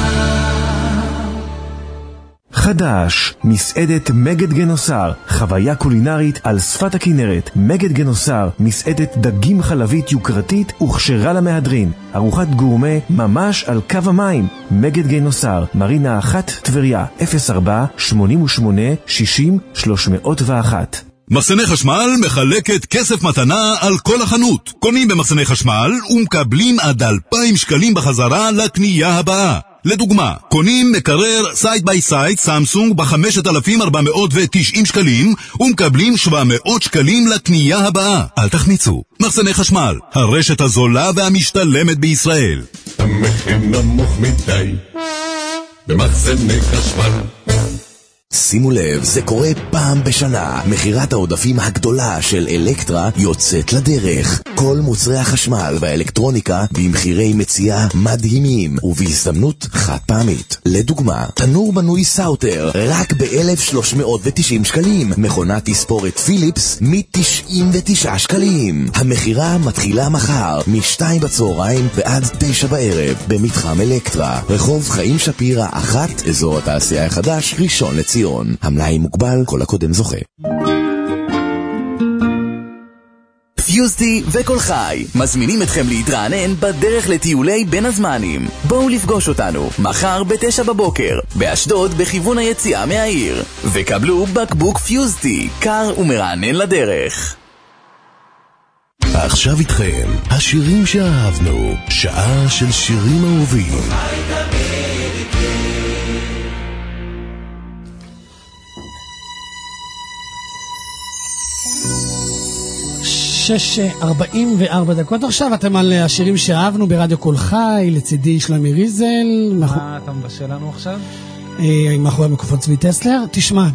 חדש, מסעדת מגד גנוסר, חוויה קולינרית על שפת הכנרת. מגד גנוסר, מסעדת דגים חלבית יוקרתית וכשרה למהדרין. ארוחת גורמה ממש על קו המים. מגד גנוסר, מרינה אחת טבריה, אפס ארבע שמונים ושמונה שישים שלוש מאות ואחת. מחסני חשמל מחלקת כסף מתנה על כל החנות. קונים במחסני חשמל ומקבלים עד אלפיים שקלים בחזרה לקנייה הבאה. לדוגמה, קונים מקרר סייד ביי סייד סמסונג ב-חמשת אלפים ארבע מאות ותשעים שקלים ומקבלים שבע מאות שקלים לקנייה הבאה. אל תחמיצו. מחסני חשמל, הרשת הזולה והמשתלמת בישראל. המחיר נמוך מדי במחסני חשמל. שימו לב, זה קורה פעם בשנה. מחירת העודפים הגדולה של אלקטרה יוצאת לדרך. כל מוצרי החשמל והאלקטרוניקה במחירי מציאה מדהימים ובהזדמנות חד פעמית. לדוגמה, תנור מנוי סאוטר רק ב-אלף שלוש מאות ותשעים שקלים. מכונת תספורת פיליפס מ-תשעים ותשעה שקלים. המחירה מתחילה מחר מ-שתיים בצהריים ועד תשע בערב במתחם אלקטרה, רחוב חיים שפירא אחת, אזור התעשייה החדש, ראשון לציון. המלאי מוגבל, כל הקודם זוכה. פיוזטי וכל חי מזמינים אתכם להתרענן בדרך לטיולי בין הזמנים. בואו לפגוש אותנו מחר בתשע בבוקר באשדוד בכיוון היציאה מהעיר, וקבלו בקבוק פיוזטי קר ומרענן לדרך. עכשיו איתכם השירים שאהבנו, שעה של שירים אהובים. שש ארבעים וארבע דקות עכשיו, אתם על השירים שאהבנו ברדיו כל חי, לצידי שלומי ריזל. מה אתה מבשל לנו עכשיו? מאחורי המיקרופון צבי טסלר. תשמע,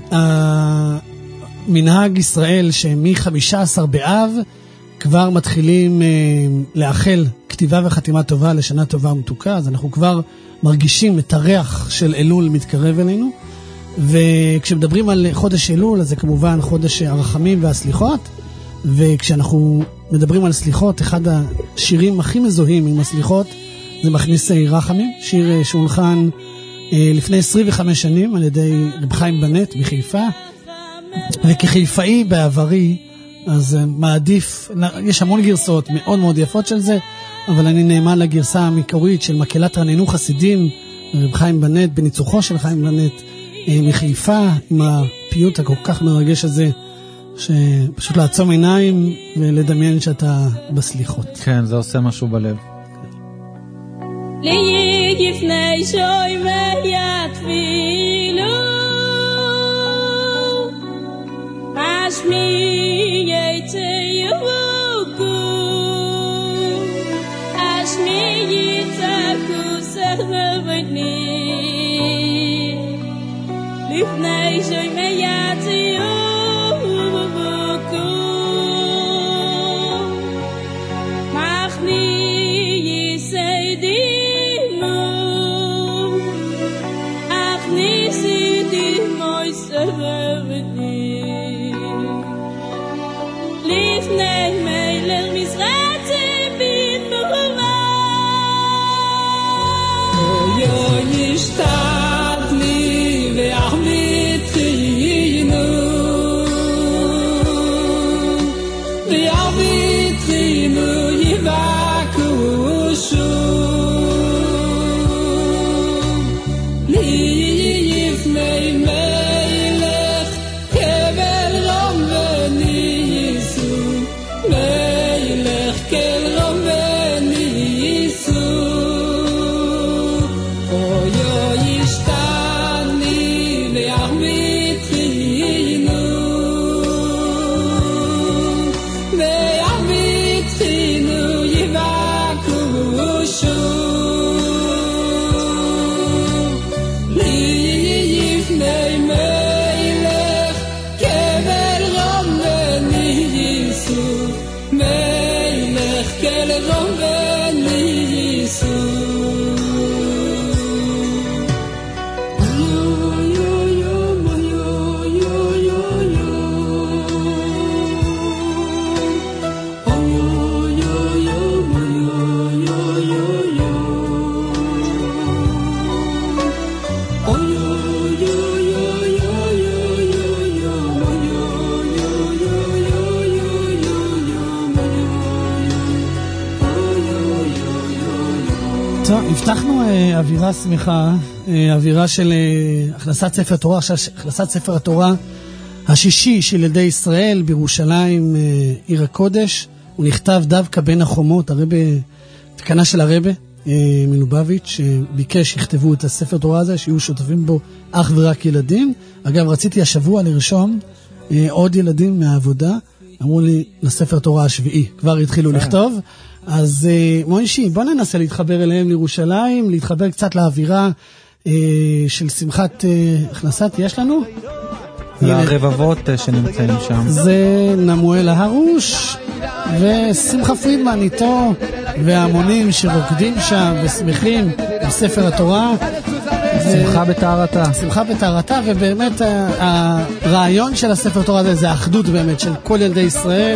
מנהג ישראל שמ-חמישה עשר באב כבר מתחילים לאחל כתיבה וחתימה טובה לשנה טובה ומתוקה, אז אנחנו כבר מרגישים את הריח של אלול מתקרב אלינו, וכשמדברים על חודש אלול, אז זה כמובן חודש הרחמים והסליחות, וכשאנחנו מדברים על סליחות, אחד השירים הכי מזוהים עם הסליחות זה מכניס רחמים, שיר שהולחן לפני עשרים וחמש שנים על ידי רב חיים בנט בחיפה, וכחיפאי בעברי אז מעדיף, יש המון גרסאות מאוד מאוד יפות של זה, אבל אני נאמן לגרסה המקורית של מקהלת רננו חסידים, רב חיים בנט, בניצוחו של חיים בנט מחיפה, עם הפיוט הכל כך מרגש הזה, שפשוט לעצום עיניים ולדמיין שאתה בסליחות. כן, זה עושה משהו בלב. לי גפני שוי ויתפילו אשמי יצייבוקו אשמי יצעקו סרבני לפני שוי ויתפילו טוב, הבטחנו אה, אווירה שמחה, אה, אווירה של אה, הכנסת ספר תורה, הכנסת ספר התורה השישי של ילדי ישראל בירושלים, אה, עיר הקודש. הוא נכתב דווקא בין החומות, הרבה, תקנה של הרבה אה, מלובביץ' שביקש שיכתבו את הספר תורה הזה, שיהיו שותפים בו אך ורק ילדים. אגב, רציתי השבוע לרשום אה, עוד ילדים מהעבודה, אמרו לי לספר תורה השביעי, כבר התחילו לכתוב. אז uh, מוישי, בוא ננסה להתחבר אליהם לירושלים, להתחבר קצת לאווירה uh, של שמחת uh, הכנסת, יש לנו? לרבבות uh, שנמצאים שם. זה נמואל ההרוש ושמחה פרידמן איתו, והמונים שרוקדים שם ושמחים בספר התורה. שמחה בתארתה. שמחה בתארתה, ובאמת הרעיון של הספר תורה הזה זה האחדות באמת של כל ילדי ישראל,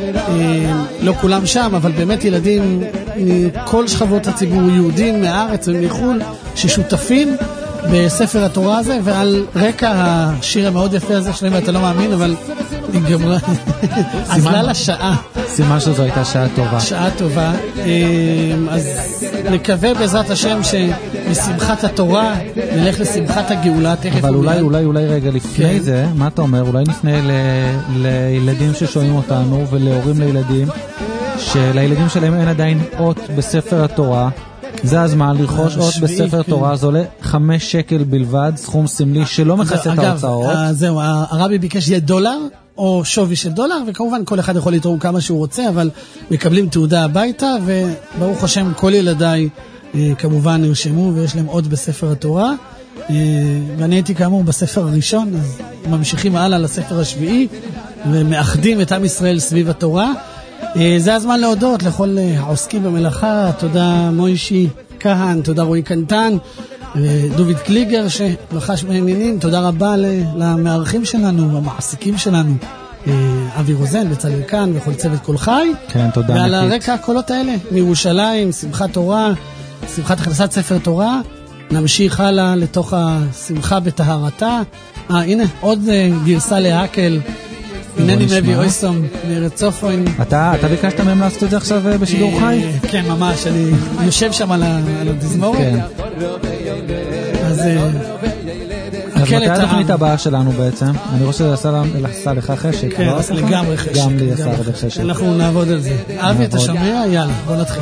לא כולם שם, אבל באמת ילדים מכל שכבות הציבור, יהודים מהארץ ומחול, ששותפים בספר התורה הזה, ועל רקע השיר המאוד יפה הזה שלהם, ואתה לא מאמין, אבל נגמרה, אז לה לשעה. סימן שזו הייתה שעה טובה. שעה טובה. אז נקווה בעזרת השם שמשמחת התורה נלך לשמחת הגאולה. אבל אולי, אולי, אולי רגע לפני זה, מה אתה אומר? אולי נפנה לילדים ששומעים אותנו ולהורים לילדים, שלילדים שלהם אין עדיין אות בספר התורה. זה הזמן לרכוש אות בספר תורה, זה עולה חמש שקל בלבד, סכום סמלי שלא מכסה את ההוצאות. אגב, זהו, הרבי ביקש יהיה דולר או שווי של דולר, וכמובן כל אחד יכול לתרום כמה שהוא רוצה, אבל מקבלים תעודה הביתה, וברוך השם כל ילדיי כמובן נרשמו ויש להם אות בספר התורה, ואני הייתי כאמור בספר הראשון, אז ממשיכים הלאה לספר השביעי ומאחדים את עם ישראל סביב התורה. זה הזמן להודות לכל העוסקים במלאכה, תודה מוישי כהן, תודה רועי קנטן, דוד קליגר שלחש בעניינים, תודה רבה למארחים שלנו, המעסיקים שלנו, אבי רוזן, בצלאל כאן וכל צוות כל חי. כן, תודה. ועל הרקע הקולות האלה, מירושלים, שמחת תורה, שמחת הכנסת ספר תורה, נמשיך הלאה לתוך השמחה בטהרתה. אה, הנה, עוד גרסה להקל. הנני מביא אויסום מארץ צופון. אתה ביקשת מהם לעשות את זה עכשיו בשידור חי? כן, ממש, אני יושב שם על התזמורת. אז מתי התוכנית הבאה שלנו בעצם? אני רואה שזה עשה לך חשק. כן, לגמרי חשק. גם לי עשה הרבה חשק. אנחנו נעבוד על זה. אבי, אתה שומע? יאללה, בוא נתחיל.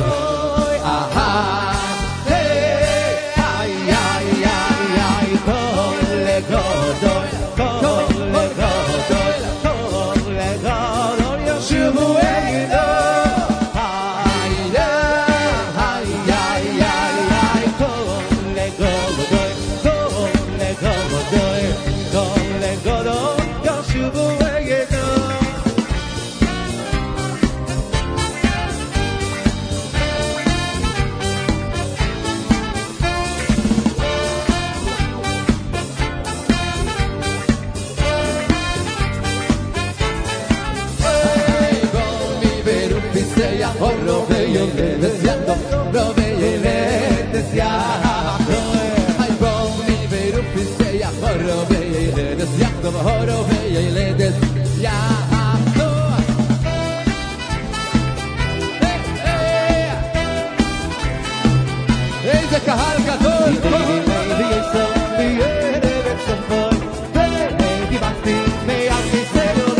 איזה קהל גדול, דיברתי מעט ישראל,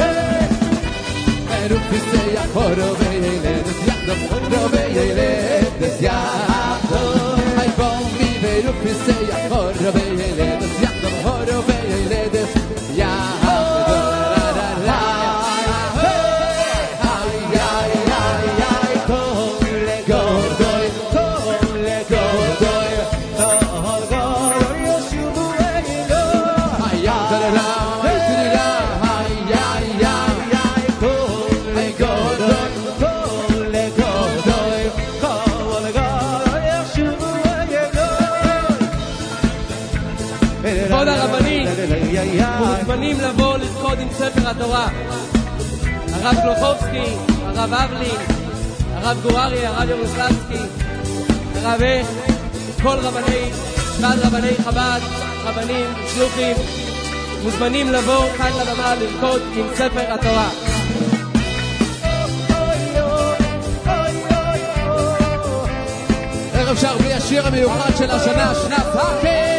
ורופסי יחורו וילדס יחדו, וילדס יחדו, היבומי ורופסי יחורו וילדס יחדו, וילדס יחדו. מוזמנים לבוא לרקוד עם ספר התורה. הרב קלוחובסקי, הרב אבלין, הרב גוררי, הרב ירוסלבסקי, הרב איך, כל רבני, ועד רבני חב"ד, רבנים, שלוחים, מוזמנים לבוא כאן לבמה לרקוד עם ספר התורה. ערב אפשר בלי השיר המיוחד של השנה, שנת הקהל.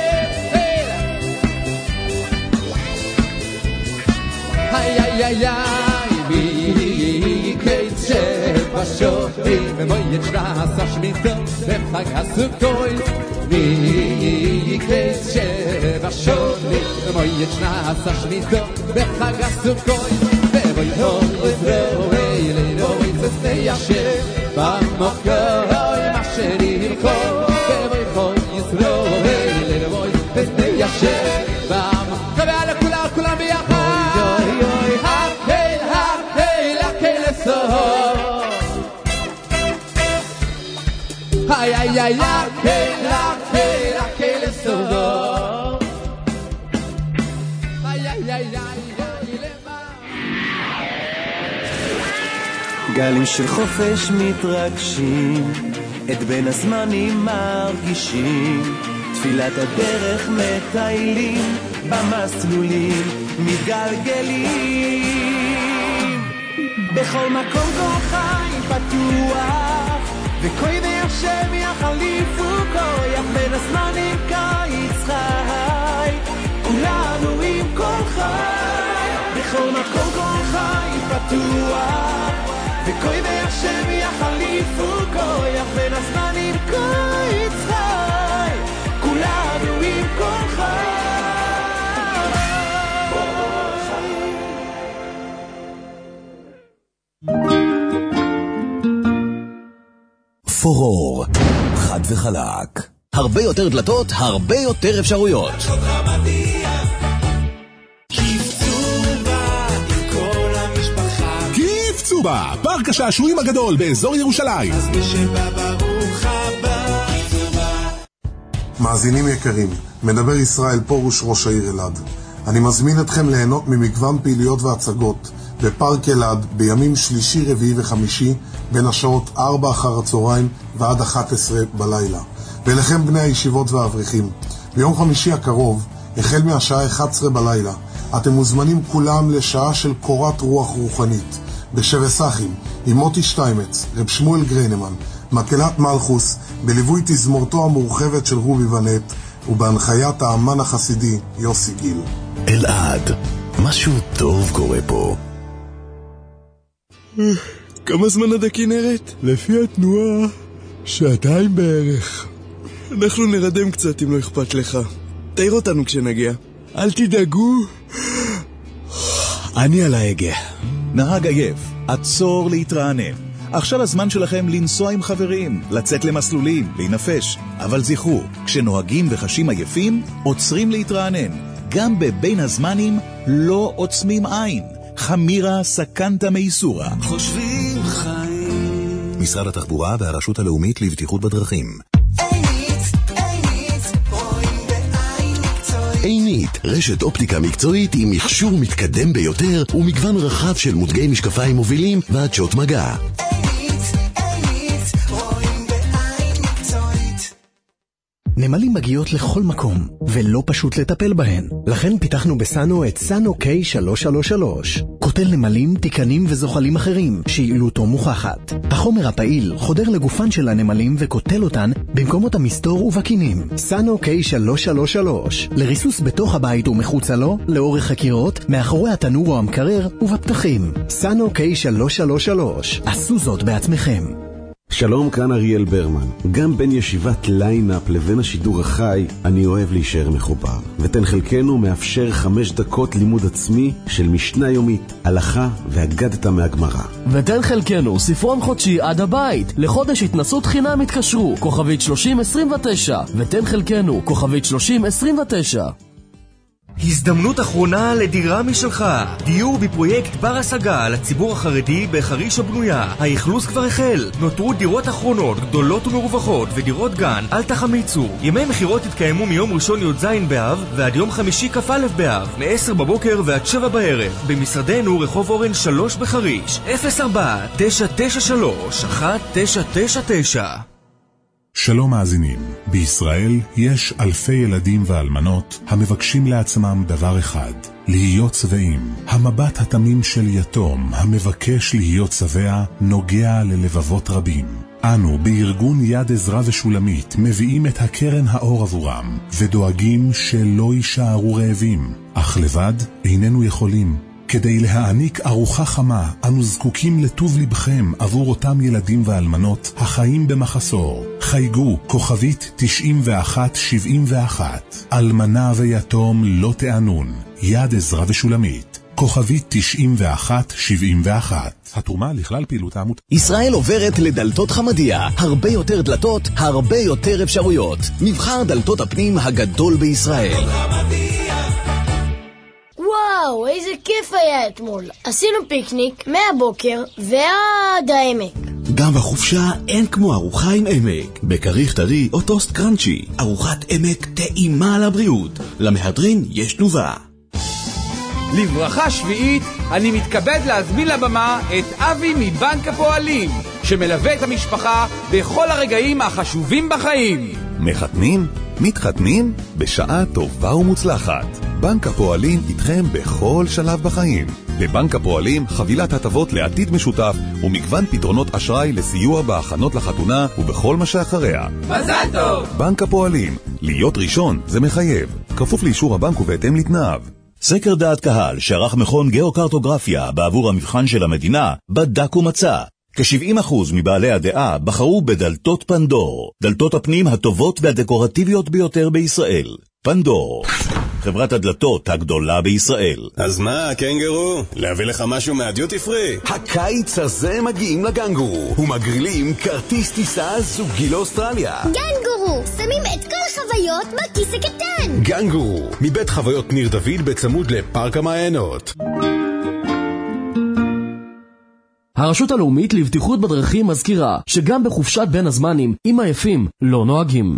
היי היי היי היי בי קייץ שבשורי ומוי שנת השמיטה בחג הסוכות בי קייץ שבשורי ומוי שנת השמיטה בחג הסוכות ובוי הוי זרועי לרועי זה ישב במוקוי מה שנלכו ובוי הוי זרועי לרועי זה ישב במוקוי ועל כולם כולם ביחד Ay, ay, ay, ay, la, que, la, que le sodo. Ay, ay, ay, ay, ay, lema. גלים של חופש מתרגשים, את בין הזמנים מרגישים, תפילת הדרך מטיילים, במסלולים מתגלגלים. בכל מקום כל חיים פתוח, וכוי והשם יחליפו כוח בין הזמנים קיץ חי כולנו עם כל חי בכל מקום כל חי פתוח וכוי והשם יחליפו כוח בין הזמנים קיץ חי כולנו עם כל חי פורור, חד וחלק. הרבה יותר דלתות, הרבה יותר אפשרויות. כיף צובה עם כל המשפחה. כיף צובה, פארק השעשועים הגדול באזור ירושלים. אז מי שבא ברוך הבא. מאזינים יקרים, מדבר ישראל פורוש ראש העיר אלעד. אני מזמין אתכם ליהנות ממגוון פעילויות והצגות בפארק אלעד בימים שלישי, רביעי וחמישי בין השעות ארבע אחר הצהריים ועד אחת עשרה בלילה. ולכם בני הישיבות והאברכים, ביום חמישי הקרוב, החל מהשעה אחת עשרה בלילה, אתם מוזמנים כולם לשעה של קורת רוח רוחנית בשבס אחים עם מוטי שטיימץ, רב שמואל גריינמן, מקהלת מלכוס, בליווי תזמורתו המורחבת של רובי ונט ובהנחיית האמן החסידי יוסי גיל. אלעד, משהו טוב קורה פה. כמה זמן עד הכנרת? לפי התנועה, שעתיים בערך. אנחנו נרדם קצת אם לא אכפת לך. תאיר אותנו כשנגיע. אל תדאגו. אני על ההגה. נהג עייף, עצור להתרענן. עכשיו הזמן שלכם לנסוע עם חברים, לצאת למסלולים, להינפש. אבל זכרו, כשנוהגים וחשים עייפים, עוצרים להתרענן. גם בבין הזמנים לא עוצמים עין. חמירה סכנתה מייסורה. חושבים חיים. משרד התחבורה והרשות הלאומית לבטיחות בדרכים. עינית, רשת אופטיקה מקצועית עם מכשור מתקדם ביותר ומגוון רחב של מותגי משקפיים מובילים ועדשות מגע. נמלים מגיעות לכל מקום, ולא פשוט לטפל בהן. לכן פיתחנו בסאנו את סאנו קיי שלוש שלוש שלוש. קוטל נמלים, תיקנים וזוחלים אחרים, שיעילותו מוכחת. החומר הפעיל חודר לגופן של הנמלים וקוטל אותן במקומות המסתור ובקינים. סאנו קיי שלוש שלוש שלוש. לריסוס בתוך הבית ומחוצה לו, לאורך הקירות, מאחורי התנור או המקרר ובפתחים. סאנו קיי שלוש שלוש שלוש. עשו זאת בעצמכם. שלום, כאן אריאל ברמן. גם בין ישיבת ליינאפ לבין השידור החי, אני אוהב להישאר מחובר. ותן חלקנו מאפשר חמש דקות לימוד עצמי של משנה יומית, הלכה והגדת מהגמרא. ותן חלקנו ספרון חודשי עד הבית. לחודש התנסות חינם התקשרו, כוכבית שלושים עשרים ותשע. ותן חלקנו, כוכבית שלושים עשרים ותשע. הזדמנות אחרונה לדירה משלך. דיור בפרויקט בר השגה לציבור החרדי בחריש הבנויה. האכלוס כבר החל. נותרו דירות אחרונות, גדולות ומרווחות ודירות גן. אל תחמיצו. ימי מחירות התקיימו מיום ראשון י"ז באב ועד יום חמישי כ"א באב, מ-עשר בבוקר ועד שבע בערב. במשרדנו רחוב אורן שלוש בחריש. אפס ארבע תשע תשע שלוש אחת תשע תשע תשע. שלום מאזינים, בישראל יש אלפי ילדים ואלמנות המבקשים לעצמם דבר אחד, להיות צבעים. המבט התמים של יתום המבקש להיות צבע נוגע ללבבות רבים. אנו בארגון יד עזרא ושולמית מביאים את הקרן האור עבורם ודואגים שלא יישארו רעבים, אך לבד איננו יכולים. כדי להעניק ארוחה חמה, אנו זקוקים לטוב לבכם עבור אותם ילדים ואלמנות החיים במחסור. חייגו כוכבית תשעים ואחת שבעים ואחת. אלמנה ויתום לא תענון. יד עזרא ושולמית. כוכבית תשעים ואחת שבעים ואחת. התרומה לכלל פעילות העמותה. ישראל עוברת לדלתות חמדיה. הרבה יותר דלתות, הרבה יותר אפשרויות. מבחר דלתות הפנים הגדול בישראל. וואו, איזה כיף היה אתמול. עשינו פיקניק מהבוקר ועד העמק. גם בחופשה אין כמו ארוחה עם עמק. בכריך טרי או טוסט קרנצ'י. ארוחת עמק טעימה לבריאות. למהדרין יש תנובה. לברכה שביעית, אני מתכבד להזמין לבמה את אבי מבנק הפועלים, שמלווה את המשפחה בכל הרגעים החשובים בחיים. מחתנים? מתחתנים? בשעה טובה ומוצלחת. בנק הפועלים איתכם בכל שלב בחיים. בבנק הפועלים חבילת הטבות לעתיד משותף ומגוון פתרונות אשראי לסיוע בהכנות לחתונה ובכל מה שאחריה. מזל טוב! בנק הפועלים, להיות ראשון זה מחייב. כפוף לאישור הבנק ובהתאם לתנאיו. סקר דעת קהל שערך מכון גיאוקרטוגרפיה בעבור המבחן של המדינה בדק ומצא. כ-שבעים אחוז מבעלי הדעה בחרו בדלתות פנדור, דלתות הפנים הטובות והדקורטיביות ביותר בישראל. פנדור, חברת הדלתות הגדולה בישראל. אז מה, קנגרו? להביא לך משהו מהדיוטי פרי? הקיץ הזה מגיעים לגנגורו ומגרילים כרטיס טיסה זוגי לאוסטרליה. גנגורו, שמים את כל החוויות בכיס הקטן. גנגורו, מבית חוויות ניר דוד בצמוד לפארק המעיינות. הרשות הלאומית לבטיחות בדרכים מזכירה שגם בחופשת בין הזמנים עם עייפים לא נוהגים.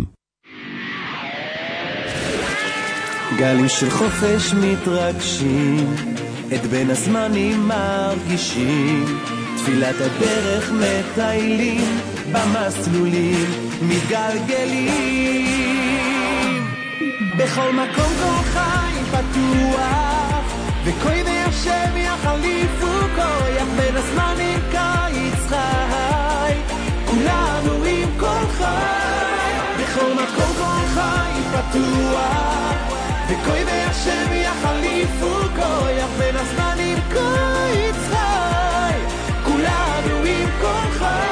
גלים של חופש מתרגשים, את בין הזמנים מרגישים, תפילת הדרך מטיילים, במסלולים מתגלגלים. בכל מקום כל חיים פתוח, וכל השם יחליפו כוח, בין הזמנים קיץ חי, כולנו עם כל חי. בכל מקום כל חיים פתוח, וכל השם יחליפו כוח, בין הזמנים קיץ חי, כולנו עם כל חי.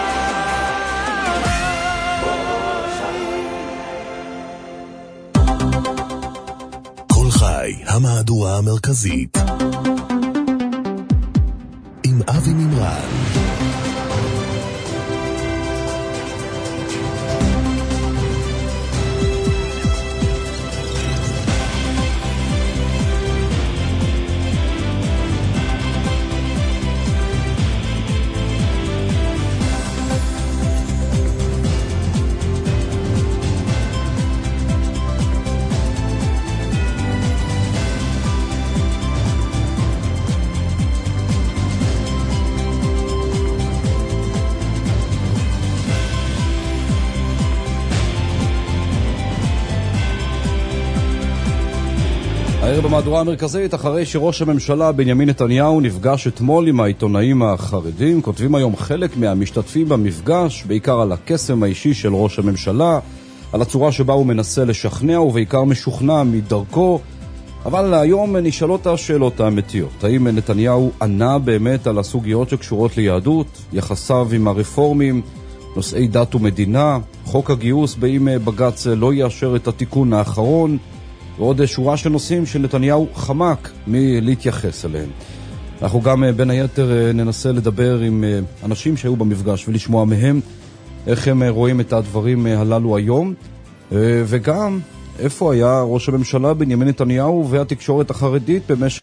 כל חי, המהדורה המרכזית עם אבי ממרן. הערב במהדורה המרכזית, אחרי שראש הממשלה בנימין נתניהו נפגש אתמול עם העיתונאים החרדים, כותבים היום חלק מהמשתתפים במפגש, בעיקר על הקסם האישי של ראש הממשלה, על הצורה שבה הוא מנסה לשכנע ובעיקר משוכנע מדרכו, אבל היום נשאלות השאלות האמיתיות. האם נתניהו ענה באמת על הסוגיות שקשורות ליהדות, יחסיו עם הרפורמים, נושאי דת ומדינה, חוק הגיוס באם בג"ץ לא יאשר את התיקון האחרון, ועוד שורה של נושאים שנתניהו חמק מלהתייחס אליהם. אנחנו גם בין היתר ננסה לדבר עם אנשים שהיו במפגש ולשמוע מהם איך הם רואים את הדברים הללו היום, וגם איפה היה ראש הממשלה בנימין נתניהו והתקשורת החרדית במשך